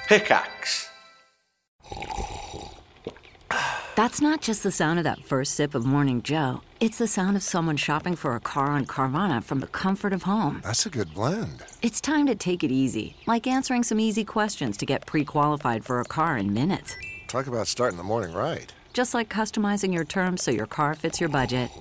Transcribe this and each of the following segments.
Pickaxe. That's not just the sound of that first sip of Morning Joe. It's the sound of someone shopping for a car on Carvana from the comfort of home. That's a good blend. It's time to take it easy, like answering some easy questions to get pre-qualified for a car in minutes. Talk about starting the morning right. Just like customizing your terms so your car fits your budget.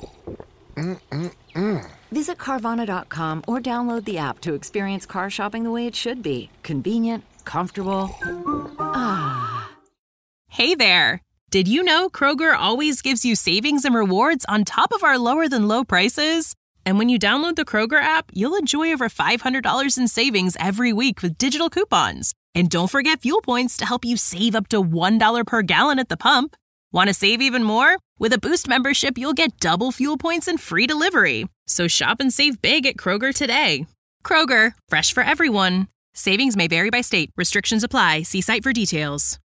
Visit Carvana.com or download the app to experience car shopping the way it should be. Convenient, comfortable. Ah. Hey there. Did you know Kroger always gives you savings and rewards on top of our lower than low prices? And when you download the Kroger app, you'll enjoy over $500 in savings every week with digital coupons. And don't forget fuel points to help you save up to $1 per gallon at the pump. Want to save even more? With a Boost membership, you'll get double fuel points and free delivery. So shop and save big at Kroger today. Kroger, fresh for everyone. Savings may vary by state. Restrictions apply. See site for details.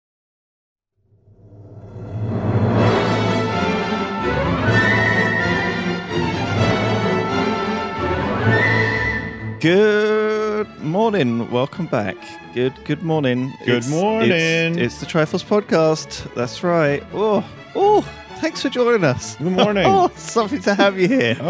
Good morning. Welcome back. Good morning. Good morning. It's the Triforce podcast. That's right. Oh, thanks for joining us. Good morning. Oh, something to have you here.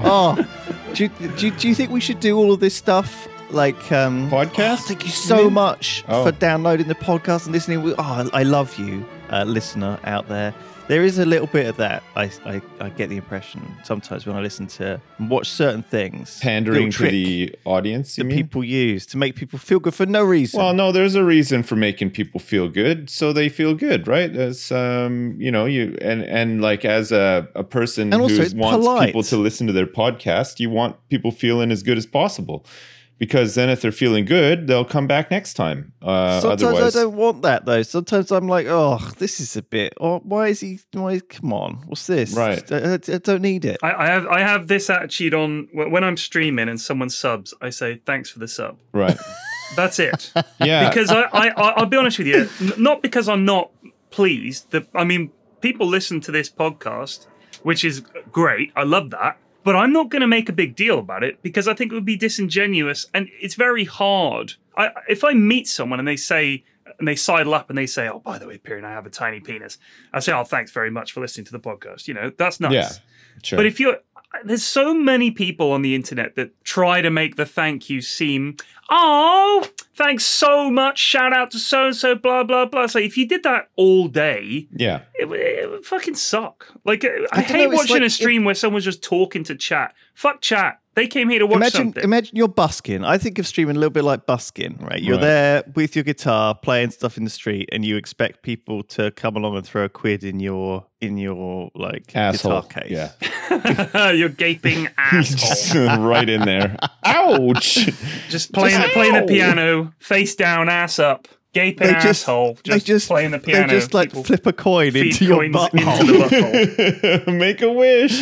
Do you think we should do all of this stuff like podcast? Thank you so much for downloading the podcast and listening. I love you, listener out there. There is a little bit of that. I get the impression sometimes when I listen to and watch certain things. Pandering to the audience, people use to make people feel good for no reason. Well, no, there's a reason for making people feel good, so they feel good, right? As you and like as a person who wants polite. people to listen to their podcast, you want people feeling as good as possible. Because then if they're feeling good, they'll come back next time. Sometimes otherwise... I don't want that, though. Sometimes I'm like, this is a bit... come on, what's this? Right. I don't need it. I have this attitude on... When I'm streaming and someone subs, I say, thanks for the sub. Right. That's it. Yeah. Because I'll be honest with you, not because I'm not pleased. People listen to this podcast, which is great. I love that. But I'm not going to make a big deal about it because I think it would be disingenuous and it's very hard. If I meet someone and they sidle up and they say, oh, by the way, Piran, I have a tiny penis. I say, oh, thanks very much for listening to the podcast. That's nice. Yeah, sure. But there's so many people on the internet that try to make the thank you seem, oh, thanks so much. Shout out to so-and-so, blah, blah, blah. So if you did that all day, it would fucking suck. Like, I hate watching a stream where someone's just talking to chat. Fuck chat. They came here to watch something. Imagine you're busking. I think of streaming a little bit like busking, right? You're there with your guitar, playing stuff in the street, and you expect people to come along and throw a quid in your like asshole. guitar case. Yeah. You're gaping asshole. Right in there. Ouch. Just playing the piano, face down, ass up. Gaping asshole. Just playing the piano. They just flip a coin into your butthole. Into the butthole. Make a wish.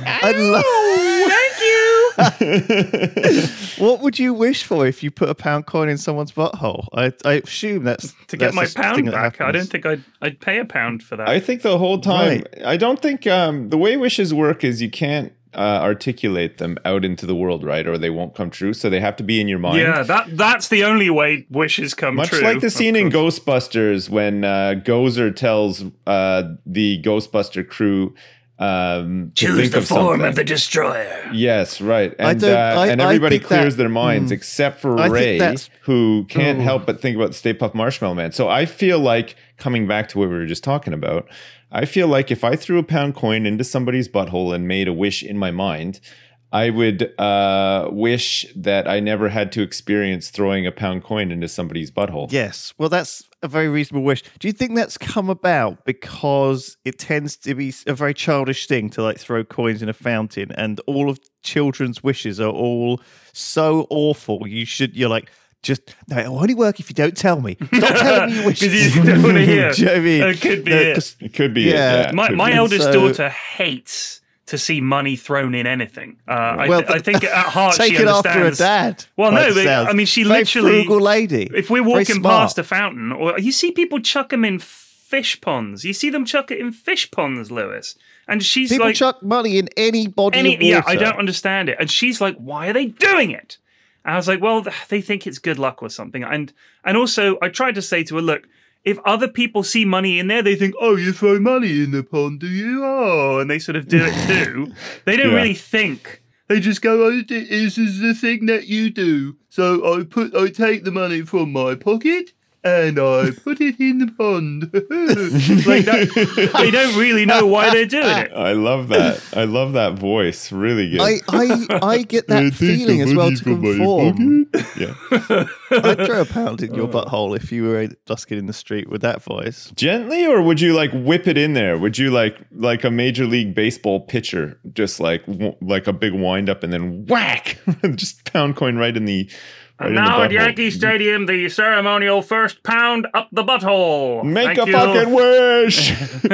Thank you. What would you wish for if you put a pound coin in someone's butthole? I assume that's to get my pound back. Happens. I don't think I'd pay a pound for that. I think the whole time. Right. I don't think the way wishes work is you can't articulate them out into the world, right? Or they won't come true. So they have to be in your mind. Yeah, that's the only way wishes come true. Much like the scene in Ghostbusters when Gozer tells the Ghostbuster crew choose the form of the destroyer. Yes, right. And everybody clears their minds except for Ray, who can't help but think about the Stay Puft Marshmallow Man. So I feel like, coming back to what we were just talking about, I feel like if I threw a pound coin into somebody's butthole and made a wish in my mind, I would wish that I never had to experience throwing a pound coin into somebody's butthole. Yes. Well, that's a very reasonable wish. Do you think that's come about because it tends to be a very childish thing to like throw coins in a fountain, and all of children's wishes are all so awful? You're like, no, it'll only work if you don't tell me. Stop telling me your wishes. Because you don't want to hear. Do you know what I mean? It could be it. It could be it. Yeah. My eldest daughter hates to see money thrown in anything. I think at heart she understands. Take it after a dad. Well, no, but, she very literally... frugal lady. If we're walking past a fountain, or you see people chuck them in fish ponds. You see them chuck it in fish ponds, Lewis. And she's people like... chuck money in any body of water. Yeah, I don't understand it. And she's like, why are they doing it? And I was like, well, they think it's good luck or something. And also, I tried to say to her, look, if other people see money in there, they think, oh, you throw money in the pond, do you? Oh, and they sort of do it too. They don't really think. They just go, oh, this is the thing that you do. So I take the money from my pocket and I put it in the pond. Like that, they don't really know why they're doing it. I love that. I love that voice. Really good. I get that feeling as well to conform. Yeah. I'd throw a pound in your butthole if you were busking in the street with that voice. Gently, or would you like whip it in there? Would you like a Major League Baseball pitcher, just like a big wind up and then whack, just pound coin right in the. And now at Yankee Stadium, the ceremonial first pound up the butthole. Make a fucking wish.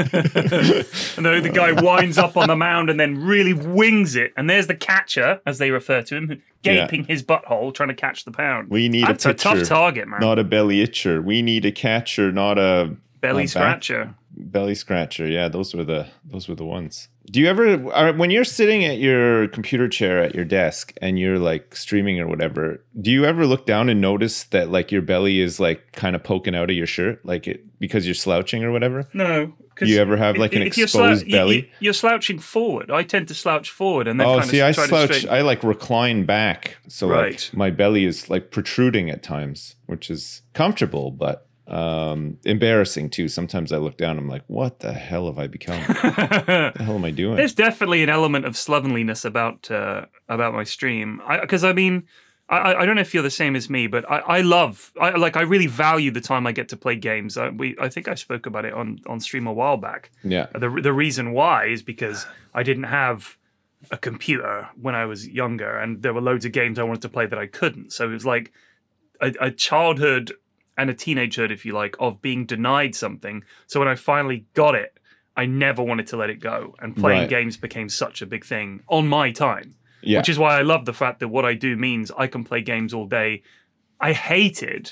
And the guy winds up on the mound and then really wings it. And there's the catcher, as they refer to him, gaping his butthole, trying to catch the pound. We need That's a pitcher, a tough target, man. Not a belly itcher. We need a catcher, not a belly scratcher. Belly scratcher. Yeah, those were the ones. Do you ever, when you're sitting at your computer chair at your desk and you're like streaming or whatever, do you ever look down and notice that like your belly is like kind of poking out of your shirt, because you're slouching or whatever? No. Do you ever have like an exposed belly? You're slouching forward. I tend to slouch forward and then I slouch. I like recline back, so like my belly is like protruding at times, which is comfortable, but embarrassing too. Sometimes I look down, I'm like, what the hell have I become? What the hell am I doing? There's definitely an element of slovenliness about my stream. Because I don't know if you're the same as me, but I really value the time I get to play games. I think I spoke about it on stream a while back. Yeah. The reason why is because I didn't have a computer when I was younger, and there were loads of games I wanted to play that I couldn't. So it was like a childhood and a teenagehood, if you like, of being denied something. So when I finally got it, I never wanted to let it go. And playing games became such a big thing on my time. Yeah. Which is why I love the fact that what I do means I can play games all day. I hated...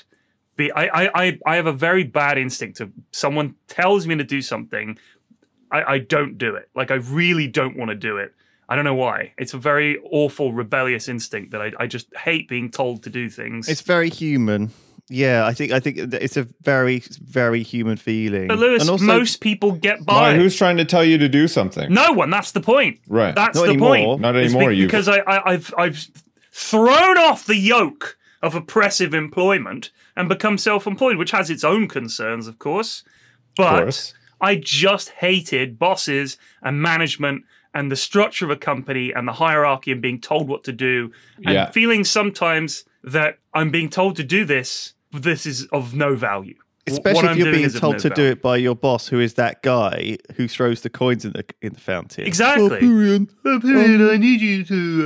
I have a very bad instinct of someone tells me to do something, I don't do it. Like, I really don't want to do it. I don't know why. It's a very awful, rebellious instinct that I just hate being told to do things. It's very human. Yeah, I think it's a very, very human feeling. But Lewis, also, most people get by. Who's trying to tell you to do something? No one. That's the point. Right. That's Not the anymore. point. Not anymore. Because I've thrown off the yoke of oppressive employment and become self-employed, which has its own concerns, of course. But I just hated bosses and management and the structure of a company and the hierarchy and being told what to do and feeling sometimes that I'm being told to do this is of no value. Especially if you're being told to do it by your boss, who is that guy who throws the coins in the fountain. Exactly. Pyrion, I need you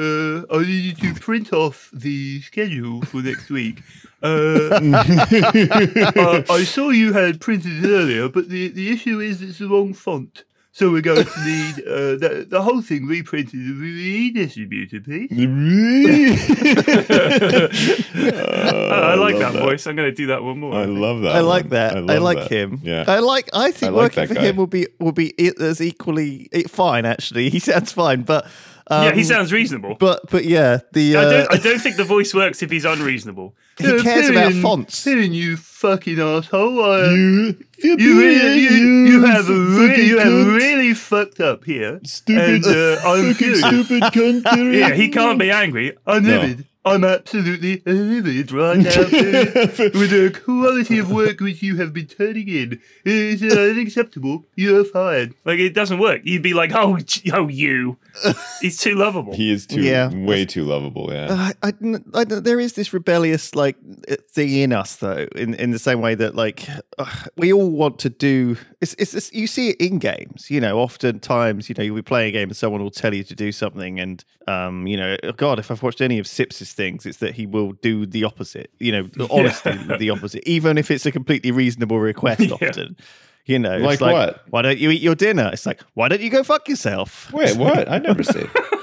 to print off the schedule for next week. I saw you had printed it earlier, but the issue is it's the wrong font. So we're going to need the whole thing reprinted and redistributed, please. I like that voice. I'm going to do that one more. I love that. I like that. I like him. Yeah. I think working for him will be as equally fine. Actually, he sounds fine, but. Yeah, he sounds reasonable. But yeah, I don't think the voice works if he's unreasonable. He cares about fonts. You fucking asshole! You have really fucked up here. Stupid, I'm stupid cunt. Yeah, he can't be angry. I'm livid. I'm absolutely livid right now with the quality of work which you have been turning in. It is unacceptable. You're fired. Like, it doesn't work. You'd be like, oh, you. He's too lovable. He is way too lovable, yeah. There is this rebellious, like, thing in us, though, in the same way that, like, we all want to do... It's you see it in games, oftentimes, you'll be playing a game and someone will tell you to do something and, God, if I've watched any of Sips' things, it's that he will do the opposite, honestly, the opposite, even if it's a completely reasonable request often. Like what? Why don't you eat your dinner? It's like, why don't you go fuck yourself? Wait, what? I never say.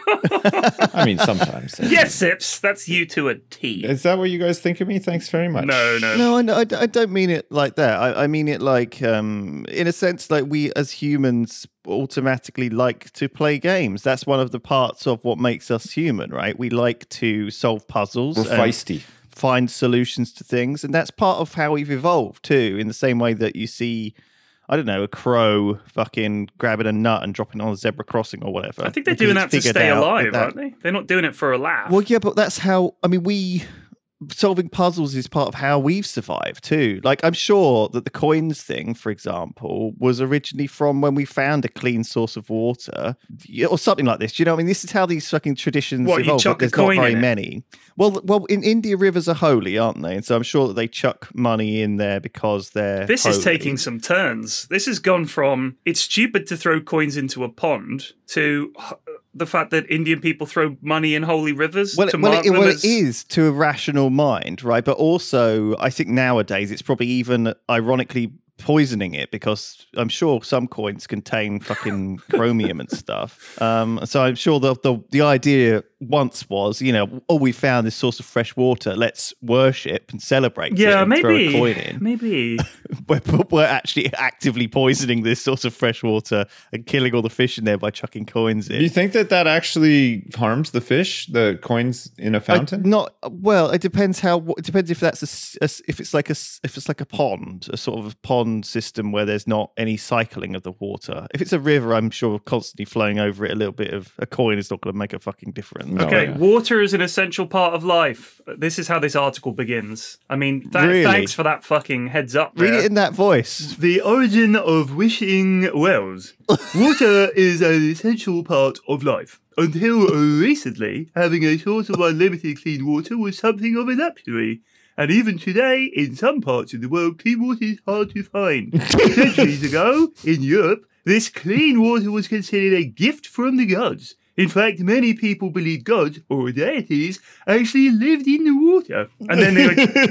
I mean, sometimes. Yes, Sips, that's you to a T. Is that what you guys think of me? Thanks very much. No, I don't mean it like that. I mean it like, in a sense, like we as humans automatically like to play games. That's one of the parts of what makes us human, right? We like to solve puzzles. We're feisty. Find solutions to things. And that's part of how we've evolved too, in the same way that you see, I don't know, a crow fucking grabbing a nut and dropping it on a zebra crossing or whatever. I think they're doing that to stay alive, aren't they? They're not doing it for a laugh. Well, yeah, but that's how, I mean, solving puzzles is part of how we've survived too. Like, I'm sure that the coins thing, for example, was originally from when we found a clean source of water or something like this. Do you know what I mean? This is how these fucking traditions evolve. You chuck there's a coin not very in many. Well, in India, rivers are holy, aren't they? And so I'm sure that they chuck money in there because they're This holy. is taking some turns. This has gone from it's stupid to throw coins into a pond to the fact that Indian people throw money in holy rivers. Well, it is to a rational mind, right? But also, I think nowadays it's probably even ironically poisoning it, because I'm sure some coins contain fucking chromium and stuff. So I'm sure the idea once was, we found this source of fresh water. Let's worship and celebrate. Yeah, and maybe. Throw a coin in. Maybe. We're actually actively poisoning this source of fresh water and killing all the fish in there by chucking coins in. Do you think that actually harms the fish, the coins in a fountain? It depends It depends if that's if it's like a pond, a sort of pond system where there's not any cycling of the water. If it's a river, I'm sure constantly flowing over it, a little bit of a coin is not going to make a fucking difference. Okay, water is an essential part of life. This is how this article begins. I mean, thanks for that fucking heads up there. Read it in that voice. The origin of wishing wells. Water is an essential part of life. Until recently, having a source of unlimited clean water was something of a luxury. And even today, in some parts of the world, clean water is hard to find. Centuries ago, in Europe, this clean water was considered a gift from the gods. In fact, many people believed gods, or deities, actually lived in the water. And then they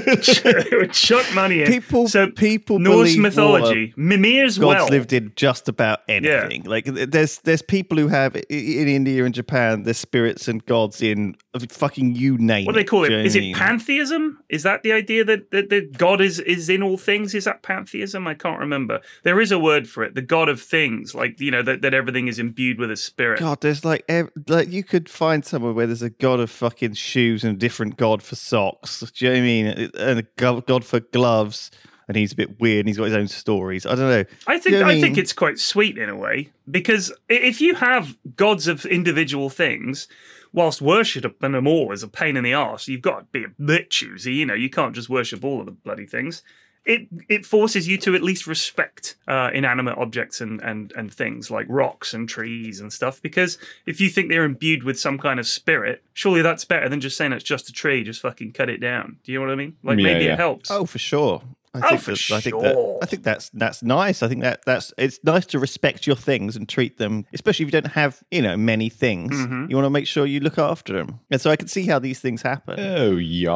would chuck money in. People Norse believe mythology. Mimir's well. Gods lived in just about anything. Yeah. Like, there's people who have, in India and Japan, there's spirits and gods in fucking you name it. What do they call it? Is it pantheism? Is that the idea that God is in all things? Is that pantheism? I can't remember. There is a word for it. The god of things. Like, that everything is imbued with a spirit. God, there's like you could find somewhere where there's a god of fucking shoes and a different god for socks. Do you know what I mean? And a god for gloves. And he's a bit weird and he's got his own stories. I don't know. I think it's quite sweet in a way, because if you have gods of individual things, whilst worshipping them all is a pain in the arse, you've got to be a bit choosy. You can't just worship all of the bloody things. It forces you to at least respect inanimate objects and things like rocks and trees and stuff, because if you think they're imbued with some kind of spirit, surely that's better than just saying it's just a tree, just fucking cut it down. Do you know what I mean? Like, maybe it helps. Oh, for sure. I think that's nice. I think that's it's nice to respect your things and treat them, especially if you don't have, many things. Mm-hmm. You want to make sure you look after them. And so I can see how these things happen. Oh, yeah.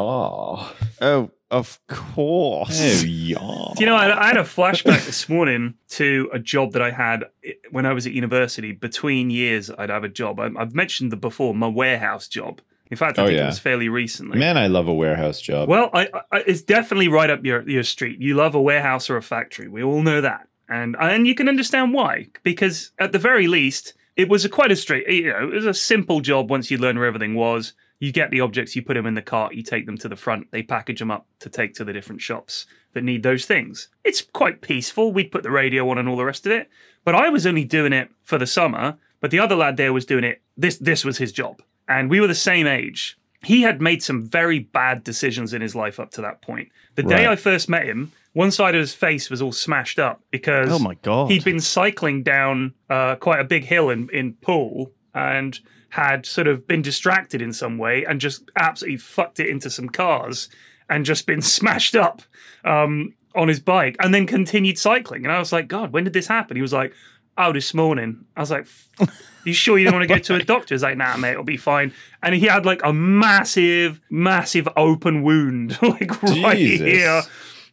Oh, of course. Oh, yeah. Do you know, I had a flashback this morning to a job that I had when I was at university. Between years, I'd have a job. I've mentioned before, my warehouse job. In fact, I think it was fairly recently. Man, I love a warehouse job. Well, it's definitely right up your street. You love a warehouse or a factory. We all know that. And you can understand why. Because at the very least, it was it was a simple job once you learn where everything was. You get the objects, you put them in the cart, you take them to the front. They package them up to take to the different shops that need those things. It's quite peaceful. We'd put the radio on and all the rest of it. But I was only doing it for the summer. But the other lad there was doing it. This was his job. And we were the same age. He had made some very bad decisions in his life up to that point. The day I first met him, one side of his face was all smashed up because oh my God. He'd been cycling down quite a big hill in Poole and had sort of been distracted in some way and just absolutely fucked it into some cars and just been smashed up on his bike and then continued cycling. And I was like, God, when did this happen? He was like, oh, this morning. I was like, you sure you don't want to go to a doctor? He's like, nah, mate, it'll be fine. And he had like a massive, massive open wound, like right here.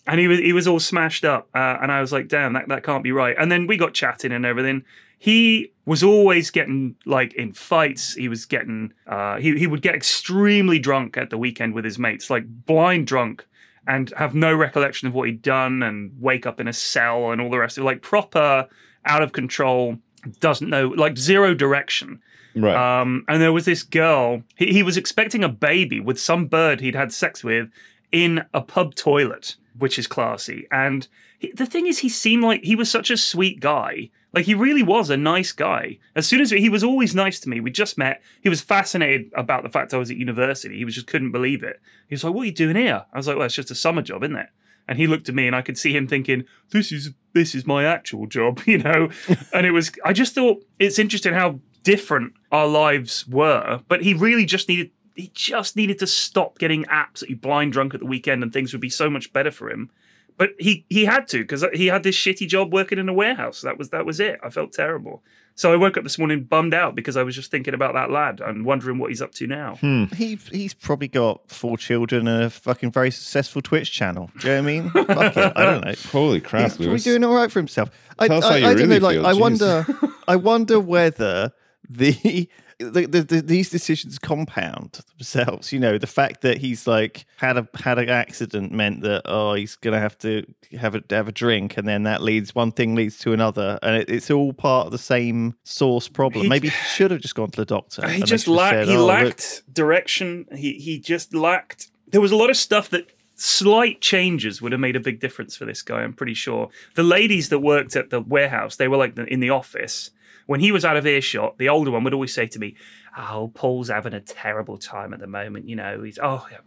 And he was all smashed up. And I was like, damn, that can't be right. And then we got chatting and everything. He was always getting like in fights. He was getting, he would get extremely drunk at the weekend with his mates, like blind drunk, and have no recollection of what he'd done and wake up in a cell and all the rest of it. Like proper out of control, doesn't know, like zero direction. Right. And there was this girl, he was expecting a baby with some bird he'd had sex with in a pub toilet, which is classy. And the thing is, he seemed like he was such a sweet guy. Like, he really was a nice guy. As soon as he was always nice to me. We just met. He was fascinated about the fact I was at university. He just couldn't believe it. He was like, what are you doing here? I was like, well, it's just a summer job, isn't it? And he looked at me and I could see him thinking, this is my actual job, you know? And I just thought it's interesting how different our lives were. But he really just needed to stop getting absolutely blind drunk at the weekend and things would be so much better for him. But he had to, because he had this shitty job working in a warehouse. That was it. I felt terrible. So I woke up this morning bummed out because I was just thinking about that lad and wondering what he's up to now. He's probably got 4 children and a fucking very successful Twitch channel. Do you know what I mean? Fuck it. I don't know. Holy crap, he's probably doing all right for himself. Tell us how you really feel. I wonder whether these decisions compound themselves. You know, the fact that he's like had an accident meant that he's gonna have to have a drink, and then one thing leads to another, and it's all part of the same source problem. Maybe he should have just gone to the doctor. He just lacked direction. He just lacked. There was a lot of stuff that slight changes would have made a big difference for this guy. I'm pretty sure the ladies that worked at the warehouse, they were like in the office. When he was out of earshot, the older one would always say to me, oh, Paul's having a terrible time at the moment. You know, he's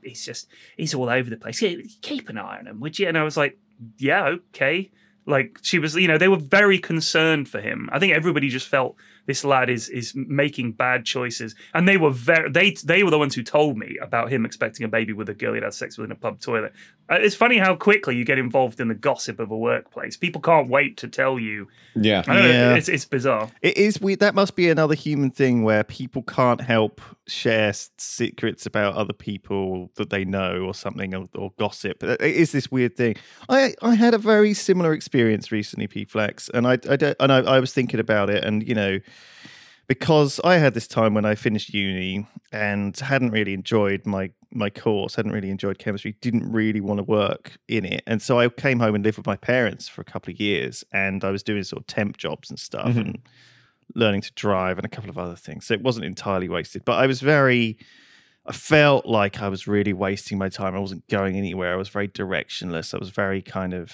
all over the place. Yeah, keep an eye on him, would you? And I was like, yeah, okay. Like, she was, you know, they were very concerned for him. I think everybody just felt this lad is making bad choices. And they were they were the ones who told me about him expecting a baby with a girl he'd had sex with in a pub toilet. It's funny how quickly you get involved in the gossip of a workplace. People can't wait to tell you. Yeah. I don't know, it's bizarre. It is weird. That must be another human thing where people can't help share secrets about other people that they know or something, or gossip. It is this weird thing. I had a very similar experience recently, P-Flex, and I was thinking about it, and you know, because I had this time when I finished uni and hadn't really enjoyed my course, hadn't really enjoyed chemistry, didn't really want to work in it. And so I came home and lived with my parents for a couple of years, and I was doing sort of temp jobs and stuff and learning to drive and a couple of other things. So it wasn't entirely wasted, but I felt like I was really wasting my time. I wasn't going anywhere. I was very directionless. I was very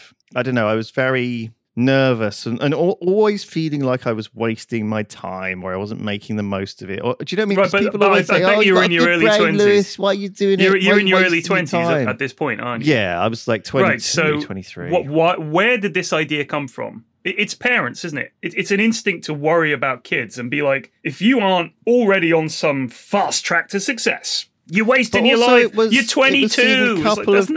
I was very nervous and always feeling like I was wasting my time, or I wasn't making the most of it. Or, do you know what I mean? Right, people always say, I bet you were in your early 20s. Lewis, why are you doing it? You're in your early 20s at this point, aren't you? Yeah, I was like 22, right, so 23. Where did this idea come from? It's parents, isn't it? It's an instinct to worry about kids and be like, if you aren't already on some fast track to success, you're wasting your life. You're 22. It was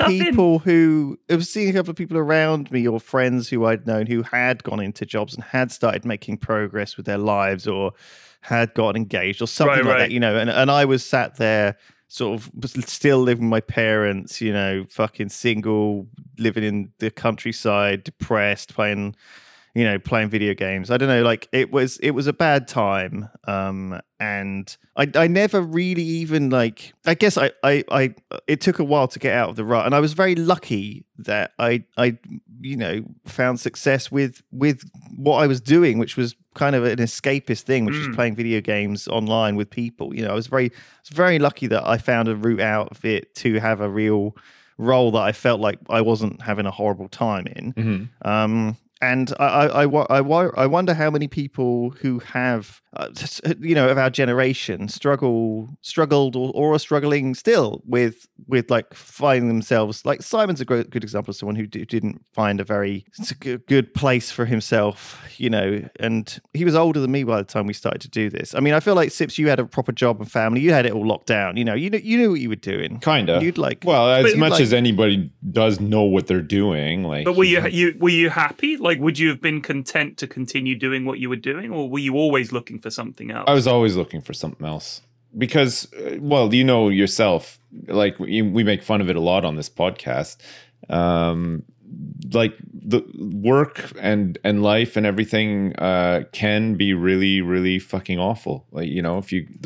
seeing a couple of people around me, or friends who I'd known who had gone into jobs and had started making progress with their lives, or had gotten engaged or something like that, you know. And I was sat there sort of still living with my parents, you know, fucking single, living in the countryside, depressed, playing video games. I don't know, like it was a bad time. And I never really even like, I guess I it took a while to get out of the rut, and I was very lucky that I you know, found success with what I was doing, which was kind of an escapist thing, which was playing video games online with people. You know, I was very lucky that I found a route out of it to have a real role that I felt like I wasn't having a horrible time in. And I wonder how many people who have, you know, of our generation struggled or are struggling still with like finding themselves. Like Simon's a good example of someone who didn't find a very good place for himself, you know, and he was older than me by the time we started to do this. I mean, I feel like, Sips, you had a proper job and family. You had it all locked down. You know, you knew what you were doing. Kind of. You'd like, well, as much as anybody does know what they're doing. Like, but were you happy? Like, would you have been content to continue doing what you were doing, or were you always looking for something else? I was always looking for something else because, well, you know yourself, like we make fun of it a lot on this podcast. like the work and life and everything can be really, really fucking awful. Like, you know,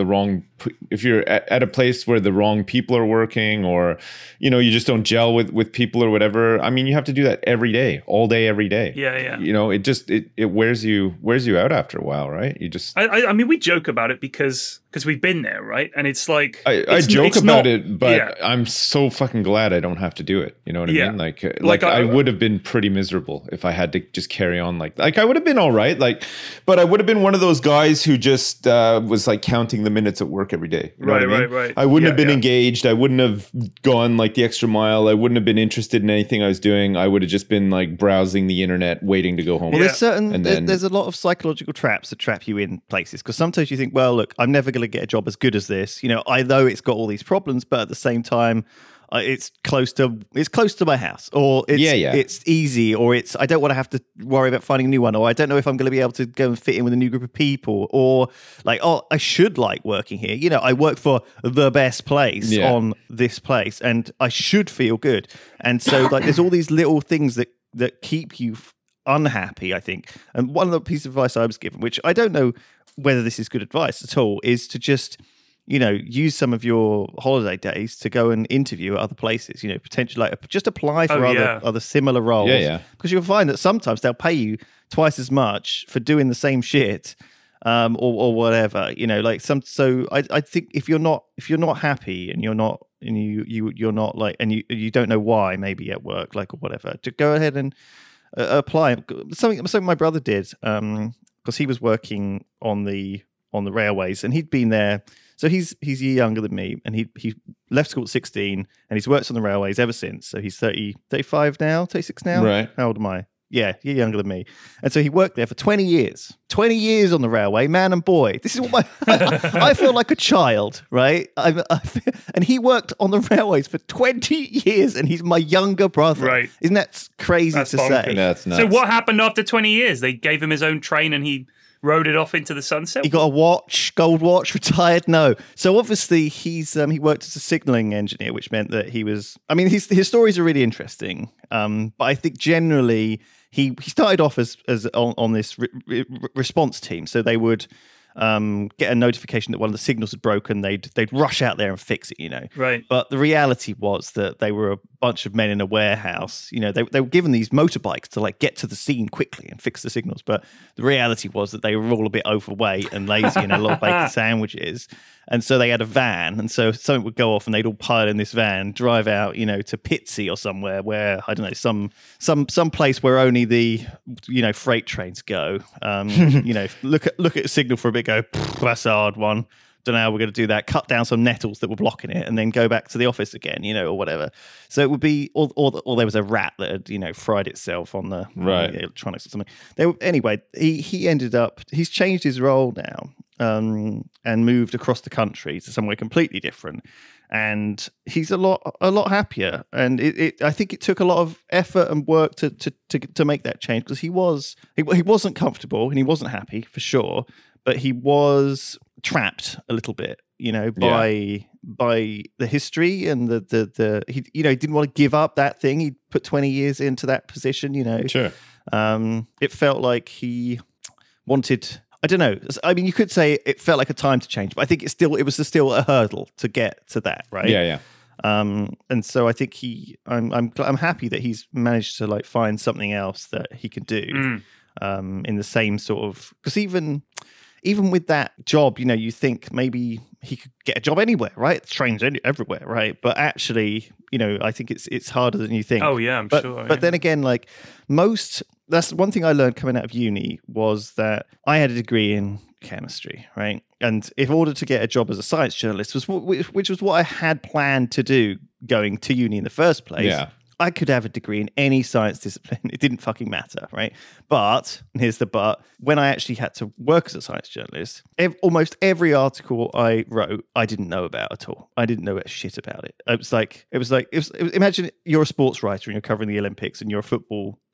if you're at a place where the wrong people are working, or, you know, you just don't gel with people or whatever. I mean, you have to do that every day, all day, every day. Yeah. You know, it wears you out after a while, right? You just. I mean, we joke about it because we've been there, right? And it's like I joke about it, but I'm so fucking glad I don't have to do it. You know what I mean? Like I would have been pretty miserable if I had to just carry on like I would have been all right, but I would have been one of those guys who just was like counting the minutes at work every day. You know what I mean? Right. I wouldn't have been engaged. I wouldn't have gone like the extra mile. I wouldn't have been interested in anything I was doing. I would have just been like browsing the internet, waiting to go home. Well, there's a lot of psychological traps that trap you in places, because sometimes you think, well, look, I'm never going to get a job as good as this. You know, I know it's got all these problems, but at the same time, it's close to my house, or it's easy, or I don't want to have to worry about finding a new one, or I don't know if I'm going to be able to go and fit in with a new group of people, or like, I should like working here. You know, I work for the best place on this place, and I should feel good. And so like, there's all these little things that keep you unhappy, I think. And one of the pieces of advice I was given, which I don't know whether this is good advice at all, is to just, you know, use some of your holiday days to go and interview at other places, you know, potentially like just apply for other similar roles. Because you'll find that sometimes they'll pay you twice as much for doing the same shit, or whatever, you know, like so I think if you're not happy and you're not like, and you don't know why, maybe at work, like, or whatever, to go ahead and apply. Something my brother did, because he was working on the railways, and he'd been there. So he's a year younger than me, and he left school at 16, and he's worked on the railways ever since. So he's 35 now, 36 now. Right. How old am I? Yeah, you're younger than me. And so he worked there for 20 years. 20 years on the railway, man and boy. This is what I feel like a child, right? And he worked on the railways for 20 years, and he's my younger brother. Right. Isn't that crazy to say? That's nuts. So what happened after 20 years? They gave him his own train, and he rode it off into the sunset? He got a watch, gold watch, retired? No. So obviously he worked as a signalling engineer, which meant that he was, I mean, his stories are really interesting. But I think generally he started off as on this response team. So they would get a notification that one of the signals had broken. They'd rush out there and fix it, you know. Right. But the reality was that they were a bunch of men in a warehouse. You know, they were given these motorbikes to like get to the scene quickly and fix the signals. But the reality was that they were all a bit overweight and lazy and a lot of bacon sandwiches. And so they had a van, and so something would go off, and they'd all pile in this van, drive out, you know, to Pitsea or somewhere where, I don't know, some place where only the, you know, freight trains go. You know, look at a signal for a bit, go, that's a hard one. Don't know how we're going to do that. Cut down some nettles that were blocking it, and then go back to the office again, you know, or whatever. So it would be, or there was a rat that had, you know, fried itself on the electronics or something. Anyway, he ended up, he's changed his role now. And moved across the country to somewhere completely different, and he's a lot happier. And I think it took a lot of effort and work to make that change, because he wasn't comfortable and he wasn't happy for sure, but he was trapped a little bit, you know, by the history and he, you know, he didn't want to give up that thing. He put 20 years into that position, you know. Sure. It felt like he wanted, I don't know. I mean, you could say it felt like a time to change, but I think it was still a hurdle to get to that, right? Yeah. And so I think I'm happy that he's managed to like find something else that he can do, in the same sort of, because even with that job, you know, you think maybe he could get a job anywhere, right? Trains everywhere, right? But actually, you know, I think it's harder than you think. Oh yeah, I'm sure. But then again, like that's one thing I learned coming out of uni, was that I had a degree in chemistry, right? And in order to get a job as a science journalist, which was what I had planned to do going to uni in the first place, I could have a degree in any science discipline. It didn't fucking matter, right? But, and here's the but, when I actually had to work as a science journalist, almost every article I wrote, I didn't know about at all. I didn't know shit about it. It was like imagine you're a sports writer and you're covering the Olympics, and you're a football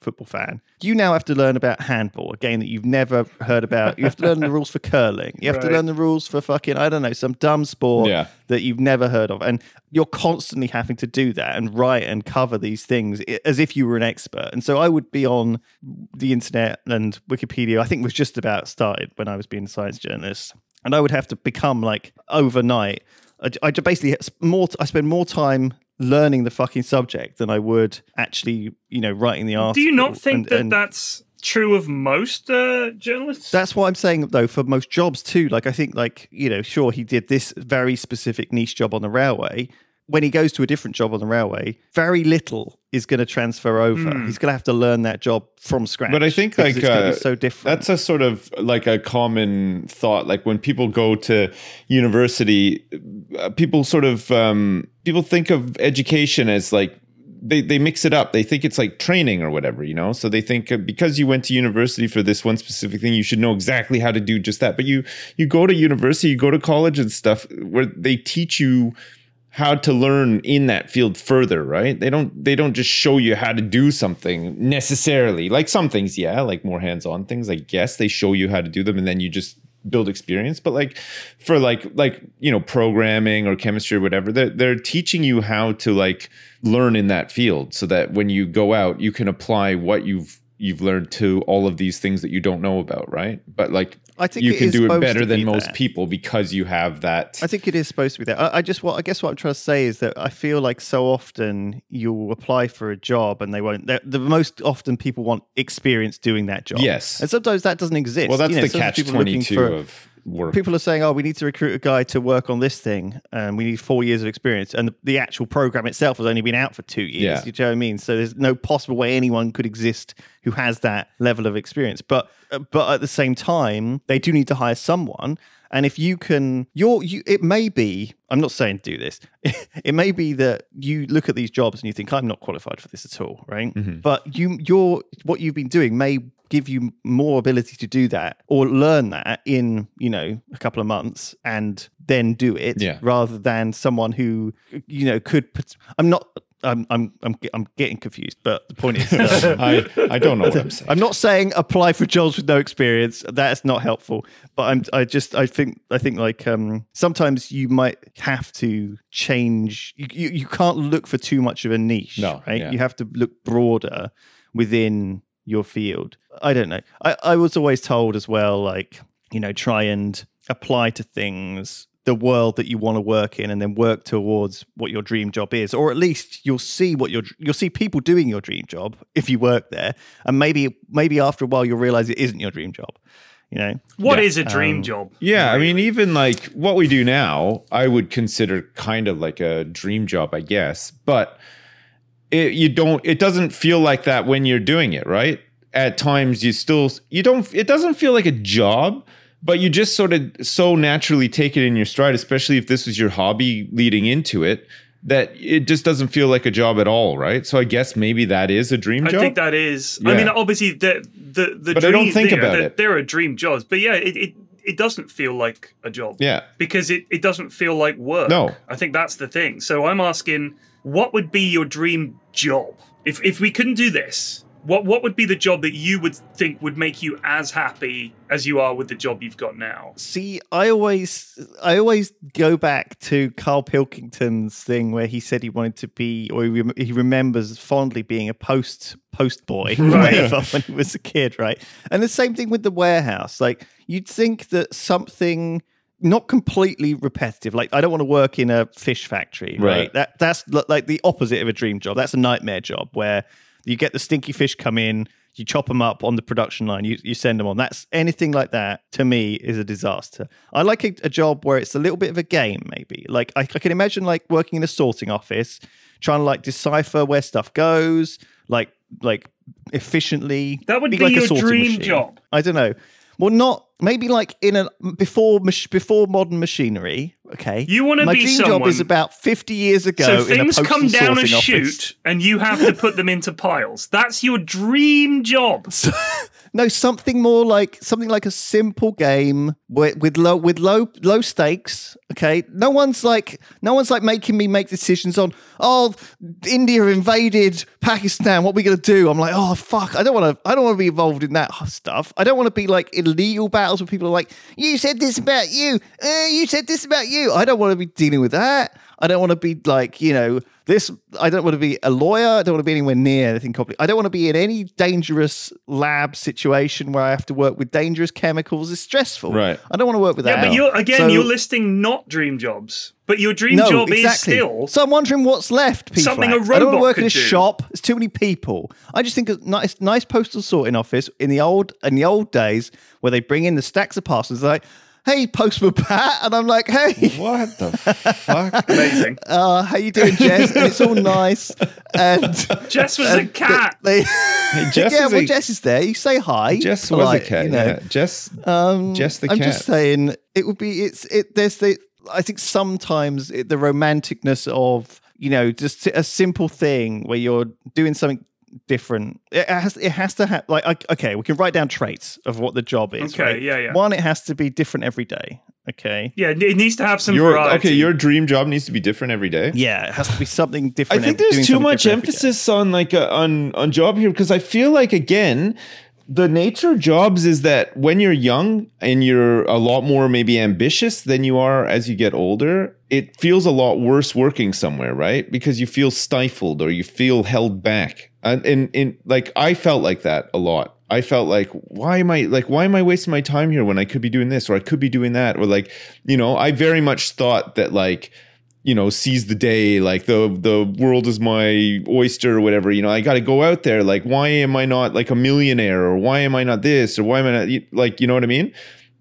football fan. You now have to learn about handball, a game that you've never heard about. You have to learn the rules for curling. You have to learn the rules for fucking, I don't know, some dumb sport that you've never heard of. And you're constantly having to do that and write and cover these things as if you were an expert. And so I would be on the internet, and Wikipedia, I think, was just about started when I was being a science journalist. And I would have to become like overnight. I basically I spend more time learning the fucking subject than I would actually, writing the article. Do you not think that's true of most journalists? That's what I'm saying, though, for most jobs too. Like, I think, sure, he did this very specific niche job on the railway. When he goes to a different job on the railway, very little is going to transfer over. He's going to have to learn that job from scratch. But I think it's going to be so different. That's a sort of like a common thought. Like when people go to university, people sort of people think of education as like they mix it up. They think it's like training or whatever, So they think because you went to university for this one specific thing, you should know exactly how to do just that. But you go to university, you go to college and stuff where they teach you how to learn in that field further, right? They don't just show you how to do something necessarily. Like some things, like more hands-on things, I guess they show you how to do them and then you just build experience. But like for like programming or chemistry or whatever, they're teaching you how to like learn in that field so that when you go out, you can apply what you've learned to all of these things that you don't know about, right? But like I think you can do it better than most people because you have that. I think it is supposed to be that. I guess what I'm trying to say is that I feel like so often you'll apply for a job and they won't. The most often people want experience doing that job. Yes, and sometimes that doesn't exist. Well, that's the catch-22 of work. People are saying, "Oh, we need to recruit a guy to work on this thing, and we need 4 years of experience." And the actual program itself has only been out for 2 years. Yeah. You know what I mean? So there's no possible way anyone could exist who has that level of experience. But at the same time, they do need to hire someone. And if you can, it may be, I'm not saying do this, it may be that you look at these jobs and you think, I'm not qualified for this at all, right? Mm-hmm. But what you've been doing may give you more ability to do that or learn that in, a couple of months and then do it rather than someone who, could, I'm getting confused, but the point is, I don't know what I'm saying. I'm not saying apply for jobs with no experience. That's not helpful. But I think like sometimes you might have to change. You can't look for too much of a niche, right? Yeah. You have to look broader within your field. I don't know. I was always told as well, like, try and apply to things, the world that you want to work in, and then work towards what your dream job is, or at least you'll see people doing your dream job if you work there, and maybe after a while you'll realize it isn't your dream job. What is a dream job? Yeah, I mean, even like what we do now, I would consider kind of like a dream job, I guess, but it doesn't feel like that when you're doing it, right? At times it doesn't feel like a job. But you just sort of so naturally take it in your stride, especially if this was your hobby leading into it, that it just doesn't feel like a job at all, right? So I guess maybe that is a dream job. I think that is. Yeah. I mean, obviously, the but I don't think about it. There are dream jobs, but yeah, it doesn't feel like a job. Yeah, because it doesn't feel like work. No, I think that's the thing. So I'm asking, what would be your dream job if we couldn't do this? What would be the job that you would think would make you as happy as you are with the job you've got now? See, I always go back to Carl Pilkington's thing where he said he wanted to be, or he remembers fondly being a post boy right. when he was a kid, right? And the same thing with the warehouse. Like, you'd think that something not completely repetitive. Like, I don't want to work in a fish factory, right? That's like the opposite of a dream job. That's a nightmare job where you get the stinky fish come in, you chop them up on the production line, you send them on. That's anything like that, to me, is a disaster. I like a job where it's a little bit of a game, maybe. Like, I can imagine like working in a sorting office, trying to like decipher where stuff goes, like efficiently. That would be like your dream job. I don't know. Well, not maybe like before modern machinery. Okay, you want to be someone. My dream job is about 50 years ago. So things in a come down a chute, office. And you have to put them into piles. That's your dream job. No, something like a simple game with low stakes. Okay, no one's like making me make decisions on, India invaded Pakistan, what are we gonna do? I'm like, oh fuck, I don't want to be involved in that stuff. I don't want to be like in legal battles where people are like, you said this about you, you said this about you. I don't want to be dealing with that. I don't want to be like, this. I don't want to be a lawyer. I don't want to be anywhere near anything complicated. I don't want to be in any dangerous lab situation where I have to work with dangerous chemicals. It's stressful. Right. I don't want to work with that. Yeah, but you're listing not dream jobs. But your dream job is still... So I'm wondering what's left, P-Flax. Something a robot I don't want to work in a could do. shop. There's too many people. I just think a nice postal sorting office in the old days where they bring in the stacks of parcels, like, hey, Postman Pat, and I'm like, hey. What the fuck? Amazing. How you doing, Jess? And it's all nice. And Jess was a cat. Hey, Jess Jess is there. You say hi. Jess was a cat. Yeah. Jess the cat. I'm just saying, it would be. I think sometimes the romanticness of just a simple thing where you're doing something different. It has to have okay, we can write down traits of what the job is. Okay, right? yeah. One, it has to be different every day. Okay. Yeah, it needs to have some variety. Okay, your dream job needs to be different every day. Yeah, it has to be something different. I think there's too much emphasis on on job here, because I feel like, again, the nature of jobs is that when you're young and you're a lot more maybe ambitious than you are as you get older, it feels a lot worse working somewhere, right? Because you feel stifled or you feel held back. And like, I felt like that a lot. I felt like, why am I wasting my time here when I could be doing this, or I could be doing that? Or like, I very much thought that like, seize the day, like the world is my oyster or whatever, I got to go out there. Like, why am I not like a millionaire, or why am I not this, or why am I not, like, you know what I mean?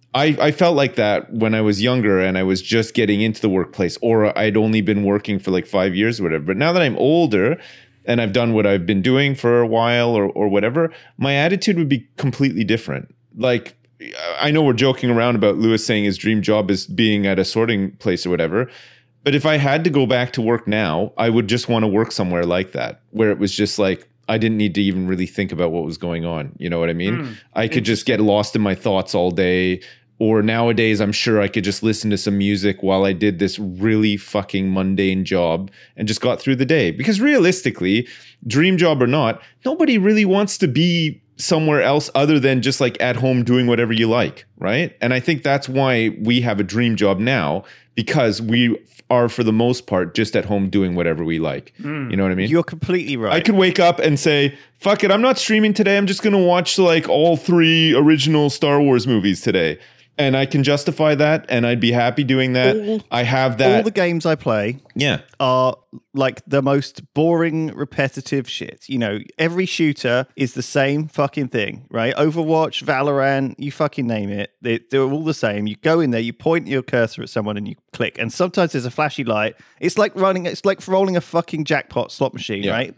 I felt like that when I was younger and I was just getting into the workplace, or I'd only been working for like 5 years or whatever. But now that I'm older and I've done what I've been doing for a while or whatever, my attitude would be completely different. Like, I know we're joking around about Lewis saying his dream job is being at a sorting place or whatever. But if I had to go back to work now, I would just want to work somewhere like that, where it was just like, I didn't need to even really think about what was going on. You know what I mean? I could just get lost in my thoughts all day. Or nowadays, I'm sure I could just listen to some music while I did this really fucking mundane job and just got through the day. Because realistically, dream job or not, nobody really wants to be somewhere else other than just like at home doing whatever you like, right? And I think that's why we have a dream job now, because we are, for the most part, just at home doing whatever we like. You know what I mean? You're completely right. I could wake up and say, fuck it, I'm not streaming today. I'm just going to watch like all 3 original Star Wars movies today. And I can justify that, and I'd be happy doing that. I have that. All the games I play are like the most boring, repetitive shit. Every shooter is the same fucking thing, right? Overwatch, Valorant, you fucking name it. They're all the same. You go in there, you point your cursor at someone, and you click. And sometimes there's a flashy light. It's like rolling a fucking jackpot slot machine, right?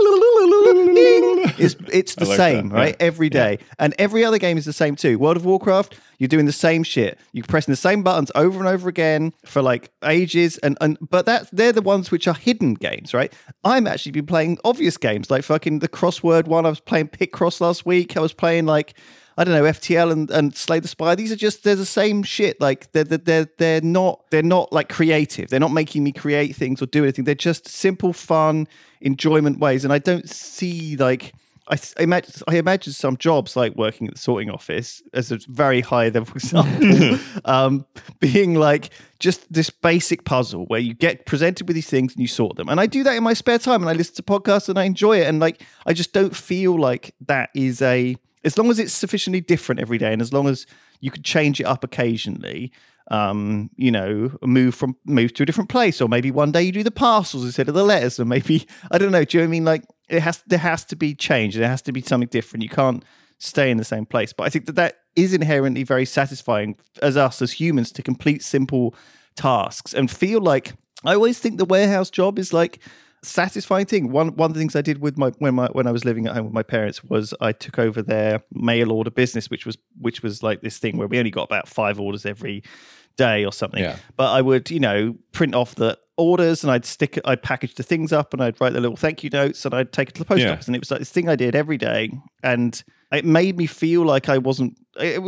It's the same, right? Every day. And every other game is the same too. World of Warcraft, you're doing the same shit. You're pressing the same buttons over and over again for like ages. But they're the ones which are hidden games, right? I'm actually been playing obvious games like fucking the crossword one. I was playing Picross last week. I was playing like, I don't know, FTL and Slay the Spire. They're the same shit. Like they're not like creative. They're not making me create things or do anything. They're just simple, fun, enjoyment ways. And I don't see like, I imagine some jobs like working at the sorting office as a very high level example, being like just this basic puzzle where you get presented with these things and you sort them. And I do that in my spare time, and I listen to podcasts and I enjoy it. And like, I just don't feel like that is as long as it's sufficiently different every day, and as long as you could change it up occasionally, move to a different place, or maybe one day you do the parcels instead of the letters, or maybe, I don't know, do you know what I mean? Like, there has to be change. There has to be something different. You can't stay in the same place. But I think that is inherently very satisfying as humans to complete simple tasks and feel like, I always think the warehouse job is like satisfying thing. One of the things I did with when I was living at home with my parents was I took over their mail order business, which was like this thing where we only got about 5 orders every day or something. Yeah. But I would, print off that orders, and I'd package the things up, and I'd write the little thank you notes, and I'd take it to the post office, and it was like this thing I did every day, and it made me feel like I wasn't. I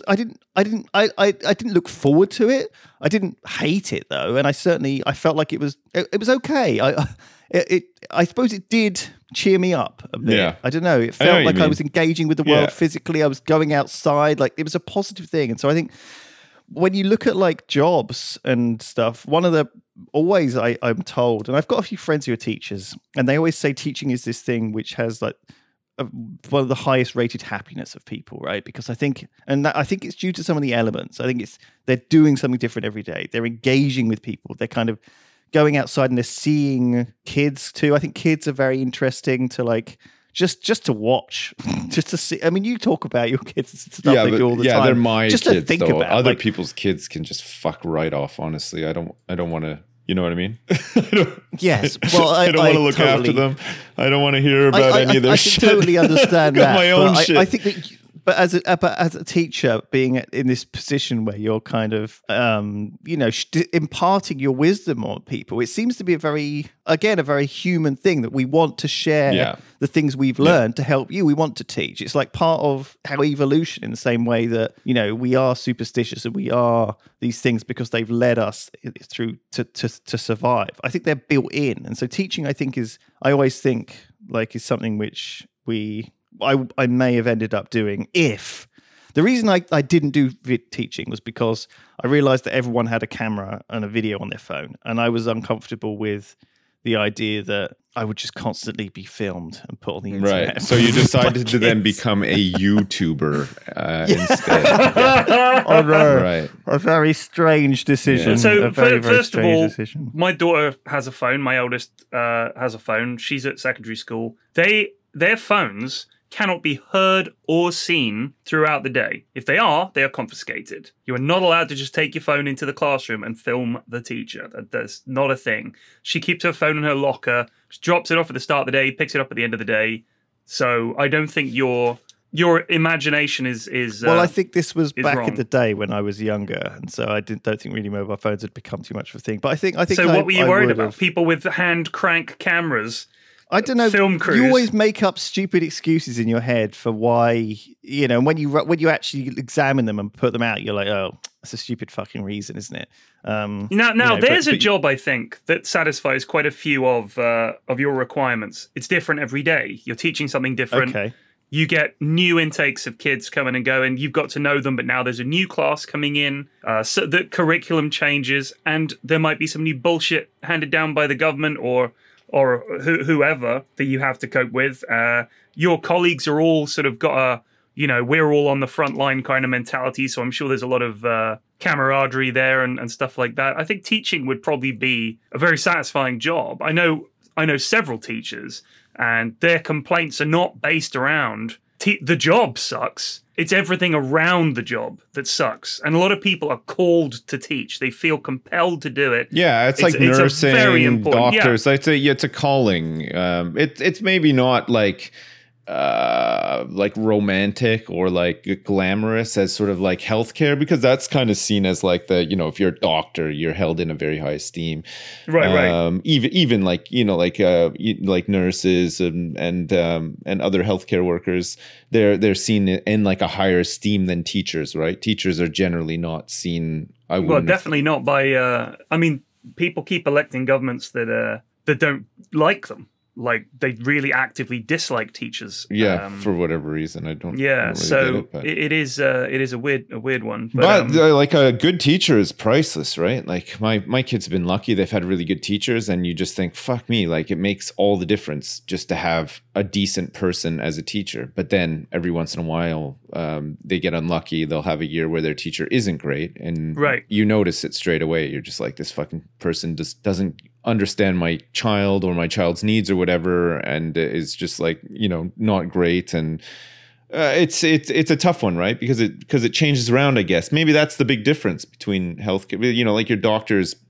didn't look forward to it. I didn't hate it though, and I felt like it was okay. I suppose it did cheer me up a bit. Yeah. I don't know. It felt like I was engaging with the world physically. I was going outside. Like it was a positive thing. And so I think when you look at like jobs and stuff, one of the always I'm told, and I've got a few friends who are teachers, and they always say teaching is this thing which has like one of the highest rated happiness of people, right? Because I think it's due to some of the elements. I think they're doing something different every day. They're engaging with people. They're kind of going outside and they're seeing kids too. I think kids are very interesting to like just to watch, just to see. I mean, you talk about your kids and stuff they do all the time. Yeah, they're my just kids. To think though. about Other people's kids can just fuck right off. Honestly, I don't want to. You know what I mean? Yes. Well, I don't want to look after them. I don't want to hear about any of their shit. I can totally understand that. My own shit. I think that. But as a teacher, being in this position where you're kind of, imparting your wisdom on people, it seems to be a very human thing that we want to share the things we've learned to help you. We want to teach. It's like part of our evolution in the same way that, we are superstitious and we are these things because they've led us through to survive. I think they're built in. And so teaching, I always think like is something which I may have ended up doing if the reason I didn't do teaching was because I realized that everyone had a camera and a video on their phone, and I was uncomfortable with the idea that I would just constantly be filmed and put on the internet. Right. So you decided to then become a YouTuber instead. Oh no! Right. A very strange decision. Yeah. So first of all, my daughter has a phone. My eldest has a phone. She's at secondary school. Their phones cannot be heard or seen throughout the day. If they are confiscated. You are not allowed to just take your phone into the classroom and film the teacher. That's not a thing. She keeps her phone in her locker, just drops it off at the start of the day, picks it up at the end of the day. So I don't think your imagination is well, I think this was back wrong. in the day when I was younger, and so I don't think really mobile phones had become too much of a thing. But I think. So what were you worried about? People with hand crank cameras. I don't know. Film crews. You always make up stupid excuses in your head for why, when you actually examine them and put them out, you're like, oh, that's a stupid fucking reason, isn't it? Now there's a job I think that satisfies quite a few of your requirements. It's different every day. You're teaching something different. Okay. You get new intakes of kids coming and going. You've got to know them, but now there's a new class coming in. So the curriculum changes, and there might be some new bullshit handed down by the government or whoever that you have to cope with. Your colleagues are all sort of got we're all on the front line kind of mentality. So I'm sure there's a lot of camaraderie there and stuff like that. I think teaching would probably be a very satisfying job. I know several teachers, and their complaints are not based around the job sucks. It's everything around the job that sucks. And a lot of people are called to teach. They feel compelled to do it. Yeah, it's like nursing, doctors. I'd say it's a calling. It's maybe not like romantic or like glamorous as sort of like healthcare, because that's kind of seen as like the, if you're a doctor, you're held in a very high esteem. Right. Even like, like nurses and other healthcare workers, they're seen in like a higher esteem than teachers, right? Teachers are generally not seen. Well, definitely not by, people keep electing governments that don't like them. Like they really actively dislike teachers. Yeah, for whatever reason, I don't. Yeah, really so get it is a weird one. But like a good teacher is priceless, right? Like my kids have been lucky; they've had really good teachers, and you just think, "Fuck me!" Like it makes all the difference just to have a decent person as a teacher. But then every once in a while, they get unlucky. They'll have a year where their teacher isn't great, and you notice it straight away. You're just like, this fucking person just doesn't understand my child or my child's needs or whatever, and is just like, not great. And it's a tough one, right? Because it changes around, I guess. Maybe that's the big difference between healthcare. Like your doctors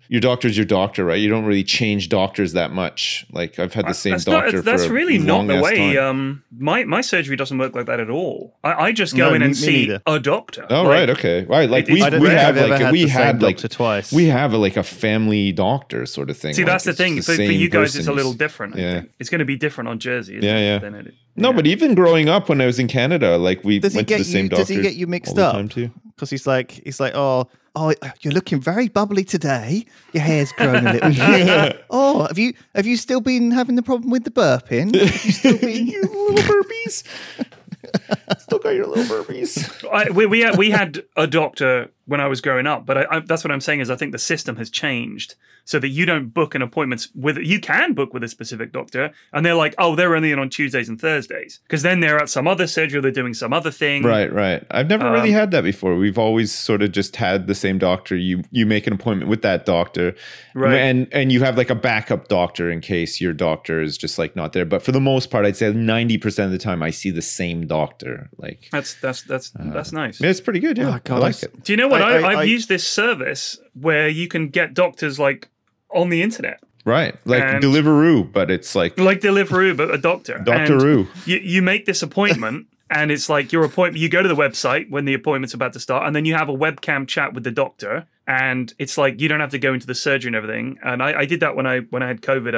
your doctor's your doctor, right? You don't really change doctors that much. Like I've had the same doctor that's for really not the way. time. My surgery doesn't work like that at all. I just go in and see a doctor. Oh, right, okay, right. Like we had twice. We have a family doctor sort of thing. See, that's the thing. For you guys, it's a little different. Yeah, it's going to be different on Jersey. No, but even growing up when I was in Canada, like we went to the same doctor. Does he get you mixed up? Because he's like, oh, you're looking very bubbly today. Your hair's grown a little bit. Oh, have you still been having the problem with the burping? Have you still been you little burpees? Still got your little burpees. We had a doctor when I was growing up, but that's what I'm saying is I think the system has changed so that you don't book an appointment you can book with a specific doctor, and they're like, oh, they're only in on Tuesdays and Thursdays because then they're at some other surgery, they're doing some other thing. Right. I've never really had that before. We've always sort of just had the same doctor. You make an appointment with that doctor, right? And you have like a backup doctor in case your doctor is just like not there. But for the most part, I'd say 90% of the time I see the same doctor. Like that's nice. Yeah, it's pretty good. Yeah, God, I like it. Do you know what? I've used this service where you can get doctors like on the internet. Right. Like Deliveroo, but it's like Deliveroo, but a doctor. Doctor-oo. You make this appointment and it's like your appointment. You go to the website when the appointment's about to start, and then you have a webcam chat with the doctor. And it's like you don't have to go into the surgery and everything. And I did that when I had COVID.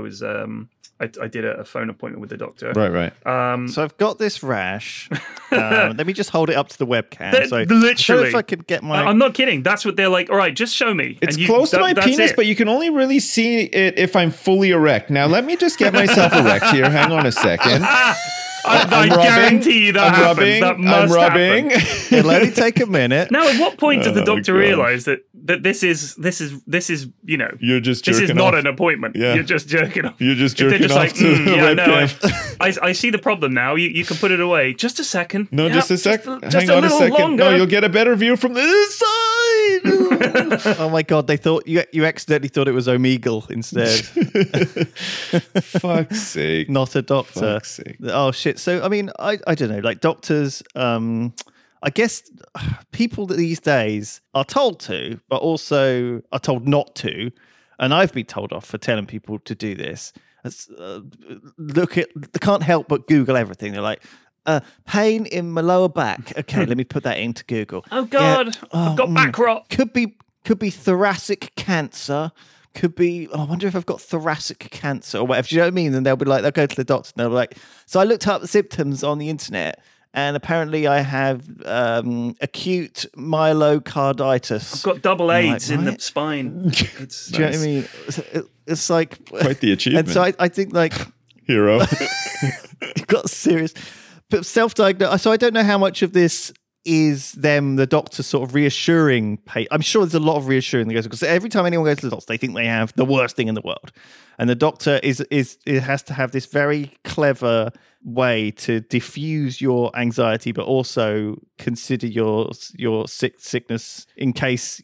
I did a phone appointment with the doctor. Right. So I've got this rash. Let me just hold it up to the webcam. So literally, if I could get my... I'm not kidding. That's what they're like. All right, just show me. It's close to my penis, but you can only really see it if I'm fully erect. Now, let me just get myself erect here. Hang on a second. I guarantee you that happens. That must happen. Yeah, let me take a minute. Now, at what point does the doctor realize that this is you're just this is jerking not off. an appointment. Yeah. You're just jerking off. You're just jerking off to the webcam. I see the problem now. You can put it away. Just a second. No, just a second. Just Hang on a little second. longer. No, you'll get a better view from this side. Oh my God! They thought you accidentally thought it was Omegle instead. Fuck's sake! Not a doctor. Fuck's sake. Oh shit! So I mean, I don't know. Like doctors, I guess people these days are told to, but also are told not to. And I've been told off for telling people to do this. They can't help but Google everything. They're like, pain in my lower back. Okay, let me put that into Google. Oh God, yeah. I've got back rot. Could be thoracic cancer. Could be, I wonder if I've got thoracic cancer or whatever. Do you know what I mean? And they'll be like, they'll go to the doctor and they'll be like, so I looked up the symptoms on the internet and apparently I have acute myocarditis. I've got double AIDS in the spine. Do you know what I mean? It's like quite the achievement. And so I think like hero. You've got serious, but self-diagnosed. So I don't know how much of this is the doctor sort of reassuring. I'm sure there's a lot of reassuring that goes, because every time anyone goes to the doctor, they think they have the worst thing in the world, and the doctor it has to have this very clever way to diffuse your anxiety, but also consider your sickness in case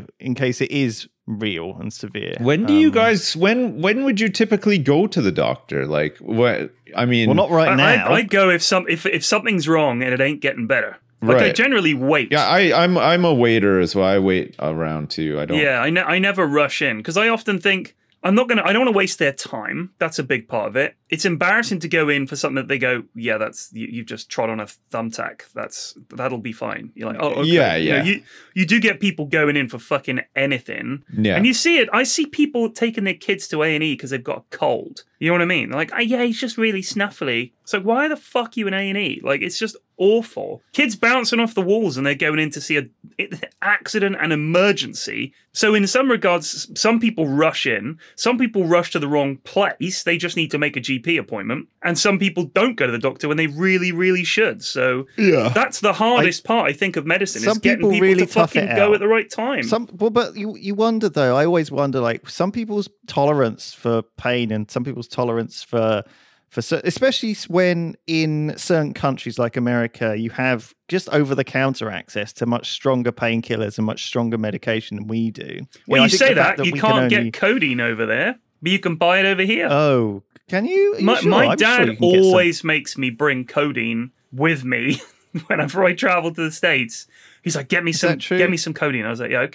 it is real and severe. When do you guys? When would you typically go to the doctor? Like what? I mean, well, not right now. I go if something's wrong and it ain't getting better. Like right. I generally wait. Yeah, I'm a waiter as well. I wait around too. I don't. Yeah, I never rush in because I often think I don't want to waste their time. That's a big part of it. It's embarrassing to go in for something that they go, yeah, that's you've just trod on a thumbtack. That'll be fine. You're like, oh, okay. Yeah. You do get people going in for fucking anything. Yeah. And you see it. I see people taking their kids to A&E because they've got a cold. You know what I mean? They're like, oh, yeah, he's just really snuffly. It's like, why the fuck are you in A&E? Like, it's just awful. Kids bouncing off the walls and they're going in to see an accident and emergency. So in some regards, some people rush in. Some people rush to the wrong place. They just need to make a GP appointment. And some people don't go to the doctor when they really, really should. So that's the hardest part, I think, of medicine, is getting people really to fucking go at the right time. But you wonder, though, I always wonder, like, some people's tolerance for pain and some people's tolerance for especially when in certain countries like America, you have just over-the-counter access to much stronger painkillers and much stronger medication than we do. Well, you say that you can't get codeine over there, but you can buy it over here. Oh, can you? My dad always makes me bring codeine with me whenever I travel to the States. He's like, get me some codeine. I was like, yeah, okay.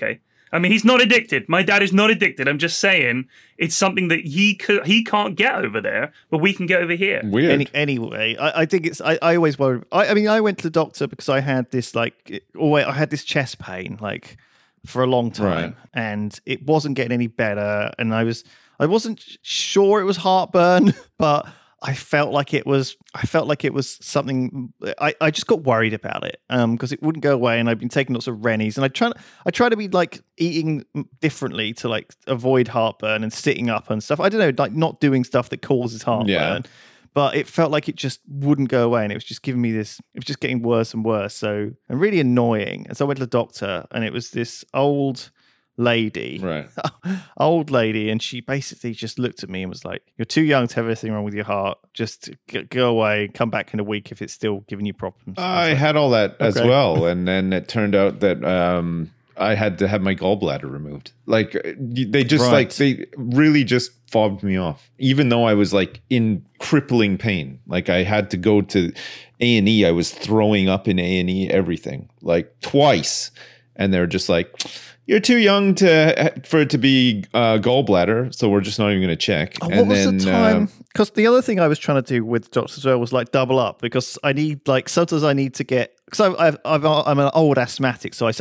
I mean, he's not addicted. My dad is not addicted. I'm just saying it's something that he can't get over there, but we can get over here. Weird. Anyway, I think it's. I always worry. I mean, I went to the doctor because I had this I had this chest pain for a long time, and it wasn't getting any better. And I wasn't sure it was heartburn, but I felt like it was something. I just got worried about it because it wouldn't go away, and I've been taking lots of Rennies, and I try to be eating differently to avoid heartburn and sitting up and stuff. I don't know, not doing stuff that causes heartburn. Yeah. But it felt like it just wouldn't go away, and it was just giving me this. It was just getting worse and worse, and really annoying. And so I went to the doctor, and it was this old lady, and she basically just looked at me and was like, "You're too young to have anything wrong with your heart. Just go away. Come back in a week if it's still giving you problems." I had all that as well, and then it turned out that I had to have my gallbladder removed. They just they really just fobbed me off, even though I was in crippling pain. I had to go to A&E. I was throwing up in A&E, everything, twice, and they're just like, "You're too young for it to be gallbladder, so we're just not even going to check." Oh, what was the time? Because the other thing I was trying to do with doctors as well was double up, because I need sometimes I need to get, because I'm an old asthmatic, so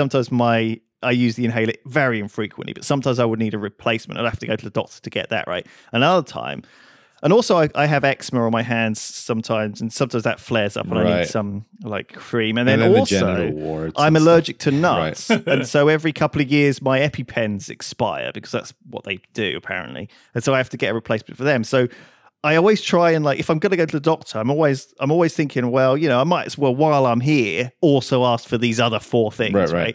I use the inhaler very infrequently, but sometimes I would need a replacement. I'd have to go to the doctor to get that right. Another time, and also I have eczema on my hands sometimes, and sometimes that flares up, and I need some cream. And then also the genital warts I'm allergic to nuts, and so every couple of years my EpiPens expire, because that's what they do apparently, and so I have to get a replacement for them. So I always try and if I'm going to go to the doctor, I'm always thinking, well, I might as well, while I'm here, also ask for these other 4 things, right?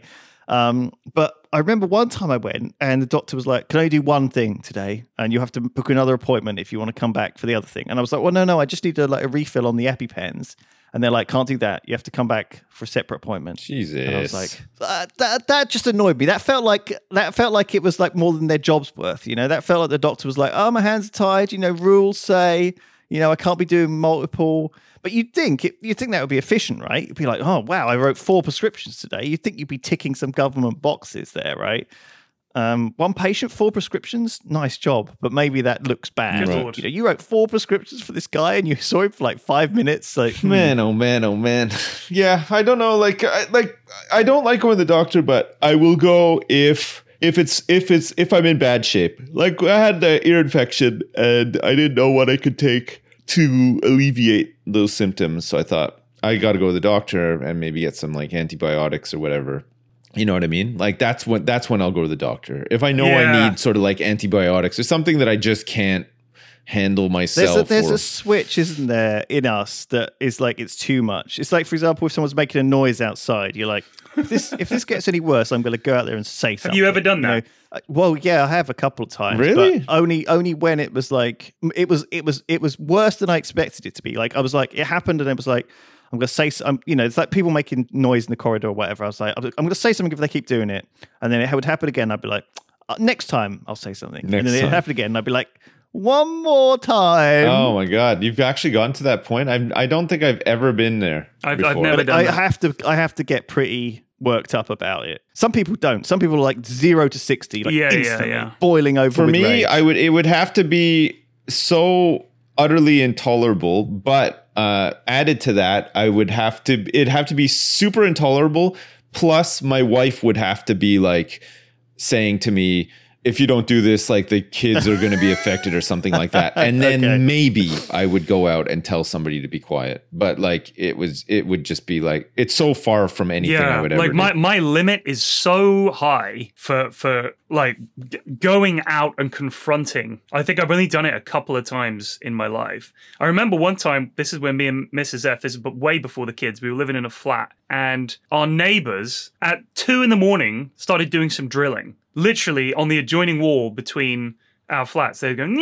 But I remember one time I went, and the doctor was like, "Can I do one thing today? And you have to book another appointment if you want to come back for the other thing." And I was like, "Well, no, I just need a refill on the EpiPens." And they're like, "Can't do that. You have to come back for a separate appointment." Jesus. And I was like, that just annoyed me. That felt like it was more than their job's worth. That felt like the doctor was like, "Oh, my hands are tied. Rules say, I can't be doing multiple." But you'd think that would be efficient, right? You'd be like, "Oh, wow, I wrote 4 prescriptions today." You'd think you'd be ticking some government boxes there, right? 1 patient, 4 prescriptions, nice job. But maybe that looks bad. Right. You wrote 4 prescriptions for this guy, and you saw him for 5 minutes. Man, oh man, oh man. Yeah, I don't know. I don't like going to the doctor, but I will go if I'm in bad shape. I had the ear infection, and I didn't know what I could take to alleviate those symptoms. So I thought, I got to go to the doctor and maybe get some antibiotics or whatever. You know what I mean? That's when I'll go to the doctor. If I know I need sort of antibiotics or something that I just can't handle myself. There's a switch, isn't there, in us that is it's too much. It's for example, if someone's making a noise outside, you're like, if this gets any worse, I'm going to go out there and say something. Have you ever done that? Well, yeah, I have a couple of times. Really? But only when it was it was worse than I expected it to be. I was it happened, and it was I'm going to say, it's like people making noise in the corridor or whatever. I was like, I'm going to say something if they keep doing it. And then it would happen again. I'd be like, next time I'll say something. And then it happened again. And I'd be like, one more time. Oh my God. You've actually gotten to that point? I don't think I've ever been there. I've never done that. I have to get pretty worked up about it. Some people don't. Some people are 0 to 60, instantly boiling over. For with me, rage. it would have to be so utterly intolerable, but added to that, it'd have to be super intolerable. Plus, my wife would have to be saying to me, "If you don't do this, the kids are going to be affected," or something like that. And then maybe I would go out and tell somebody to be quiet. But it would just be it's so far from anything I would ever do. My limit is so high for going out and confronting. I think I've only done it a couple of times in my life. I remember one time, this is when me and Mrs. F, this is way before the kids, we were living in a flat, and our neighbors at 2 a.m. started doing some drilling. Literally on the adjoining wall between our flats. They were going,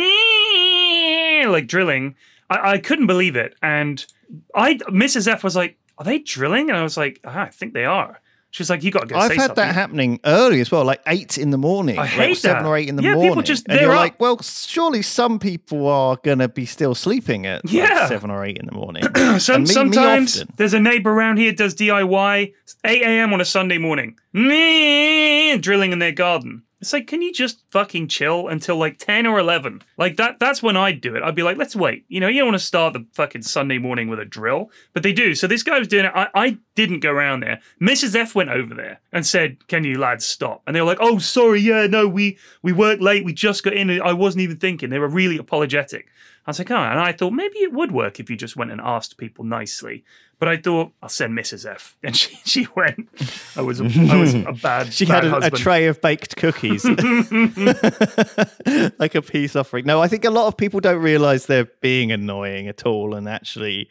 drilling. I couldn't believe it. And Mrs. F was like, "Are they drilling?" And I was like, "I think they are." She's like, you got to go say something. I've had that happening early as well, like 8 in the morning. I hate 7 or 8 in the morning. People just, and you're like, well, surely some people are going to be still sleeping at like 7 or 8 in the morning. Sometimes there's a neighbor around here does DIY, 8 a.m. on a Sunday morning, drilling in their garden. It's like, can you just fucking chill until like 10 or 11? Like that's when I'd do it. I'd be like, let's wait. You know, you don't want to start the fucking Sunday morning with a drill. But they do. So this guy was doing it. I didn't go around there. Mrs. F went over there and said, can you lads stop? And they were like, oh, sorry. Yeah, no, we worked late. We just got in. I wasn't even thinking. They were really apologetic. I was like, oh, and I thought maybe it would work if you just went and asked people nicely. But I thought, I'll send Mrs. F. And she went. I was a bad She had a tray of baked cookies. Like a peace offering. No, I think a lot of people don't realise they're being annoying at all. And actually,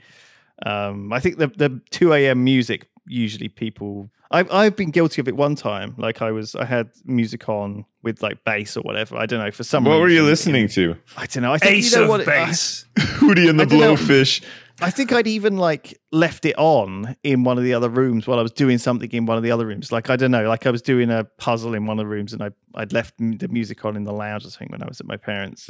I think the 2 a.m. music, usually people... I've been guilty of it one time. Like I had music on with like bass or whatever. I don't know, for some reason. What were you listening to? I don't know. I think Ace of Base. Hootie and the Blowfish. I think I'd even like left it on in one of the other rooms while I was doing something in one of the other rooms. Like, I don't know, like I was doing a puzzle in one of the rooms and I'd left the music on in the lounge or something when I was at my parents'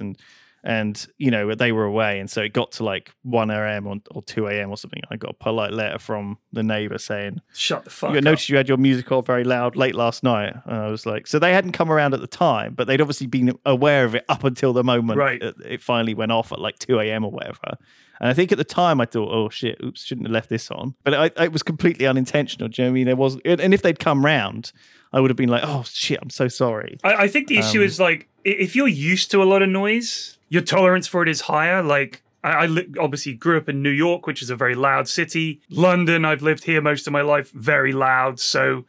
and you know, they were away. And so it got to like 1 a.m. or 2 a.m. or something. I got a polite letter from the neighbor saying, shut the fuck up. I noticed you had your music on very loud late last night. And I was like, so they hadn't come around at the time, but they'd obviously been aware of it up until the moment it finally went off at like 2 a.m. or whatever. And I think at the time I thought, oh shit, oops, shouldn't have left this on. But it was completely unintentional. Do you know what I mean? There was, and if they'd come round, I would have been like, oh shit, I'm so sorry. I think the issue is like, if you're used to a lot of noise, your tolerance for it is higher. Like, I obviously grew up in New York, which is a very loud city. London, I've lived here most of my life, very loud. So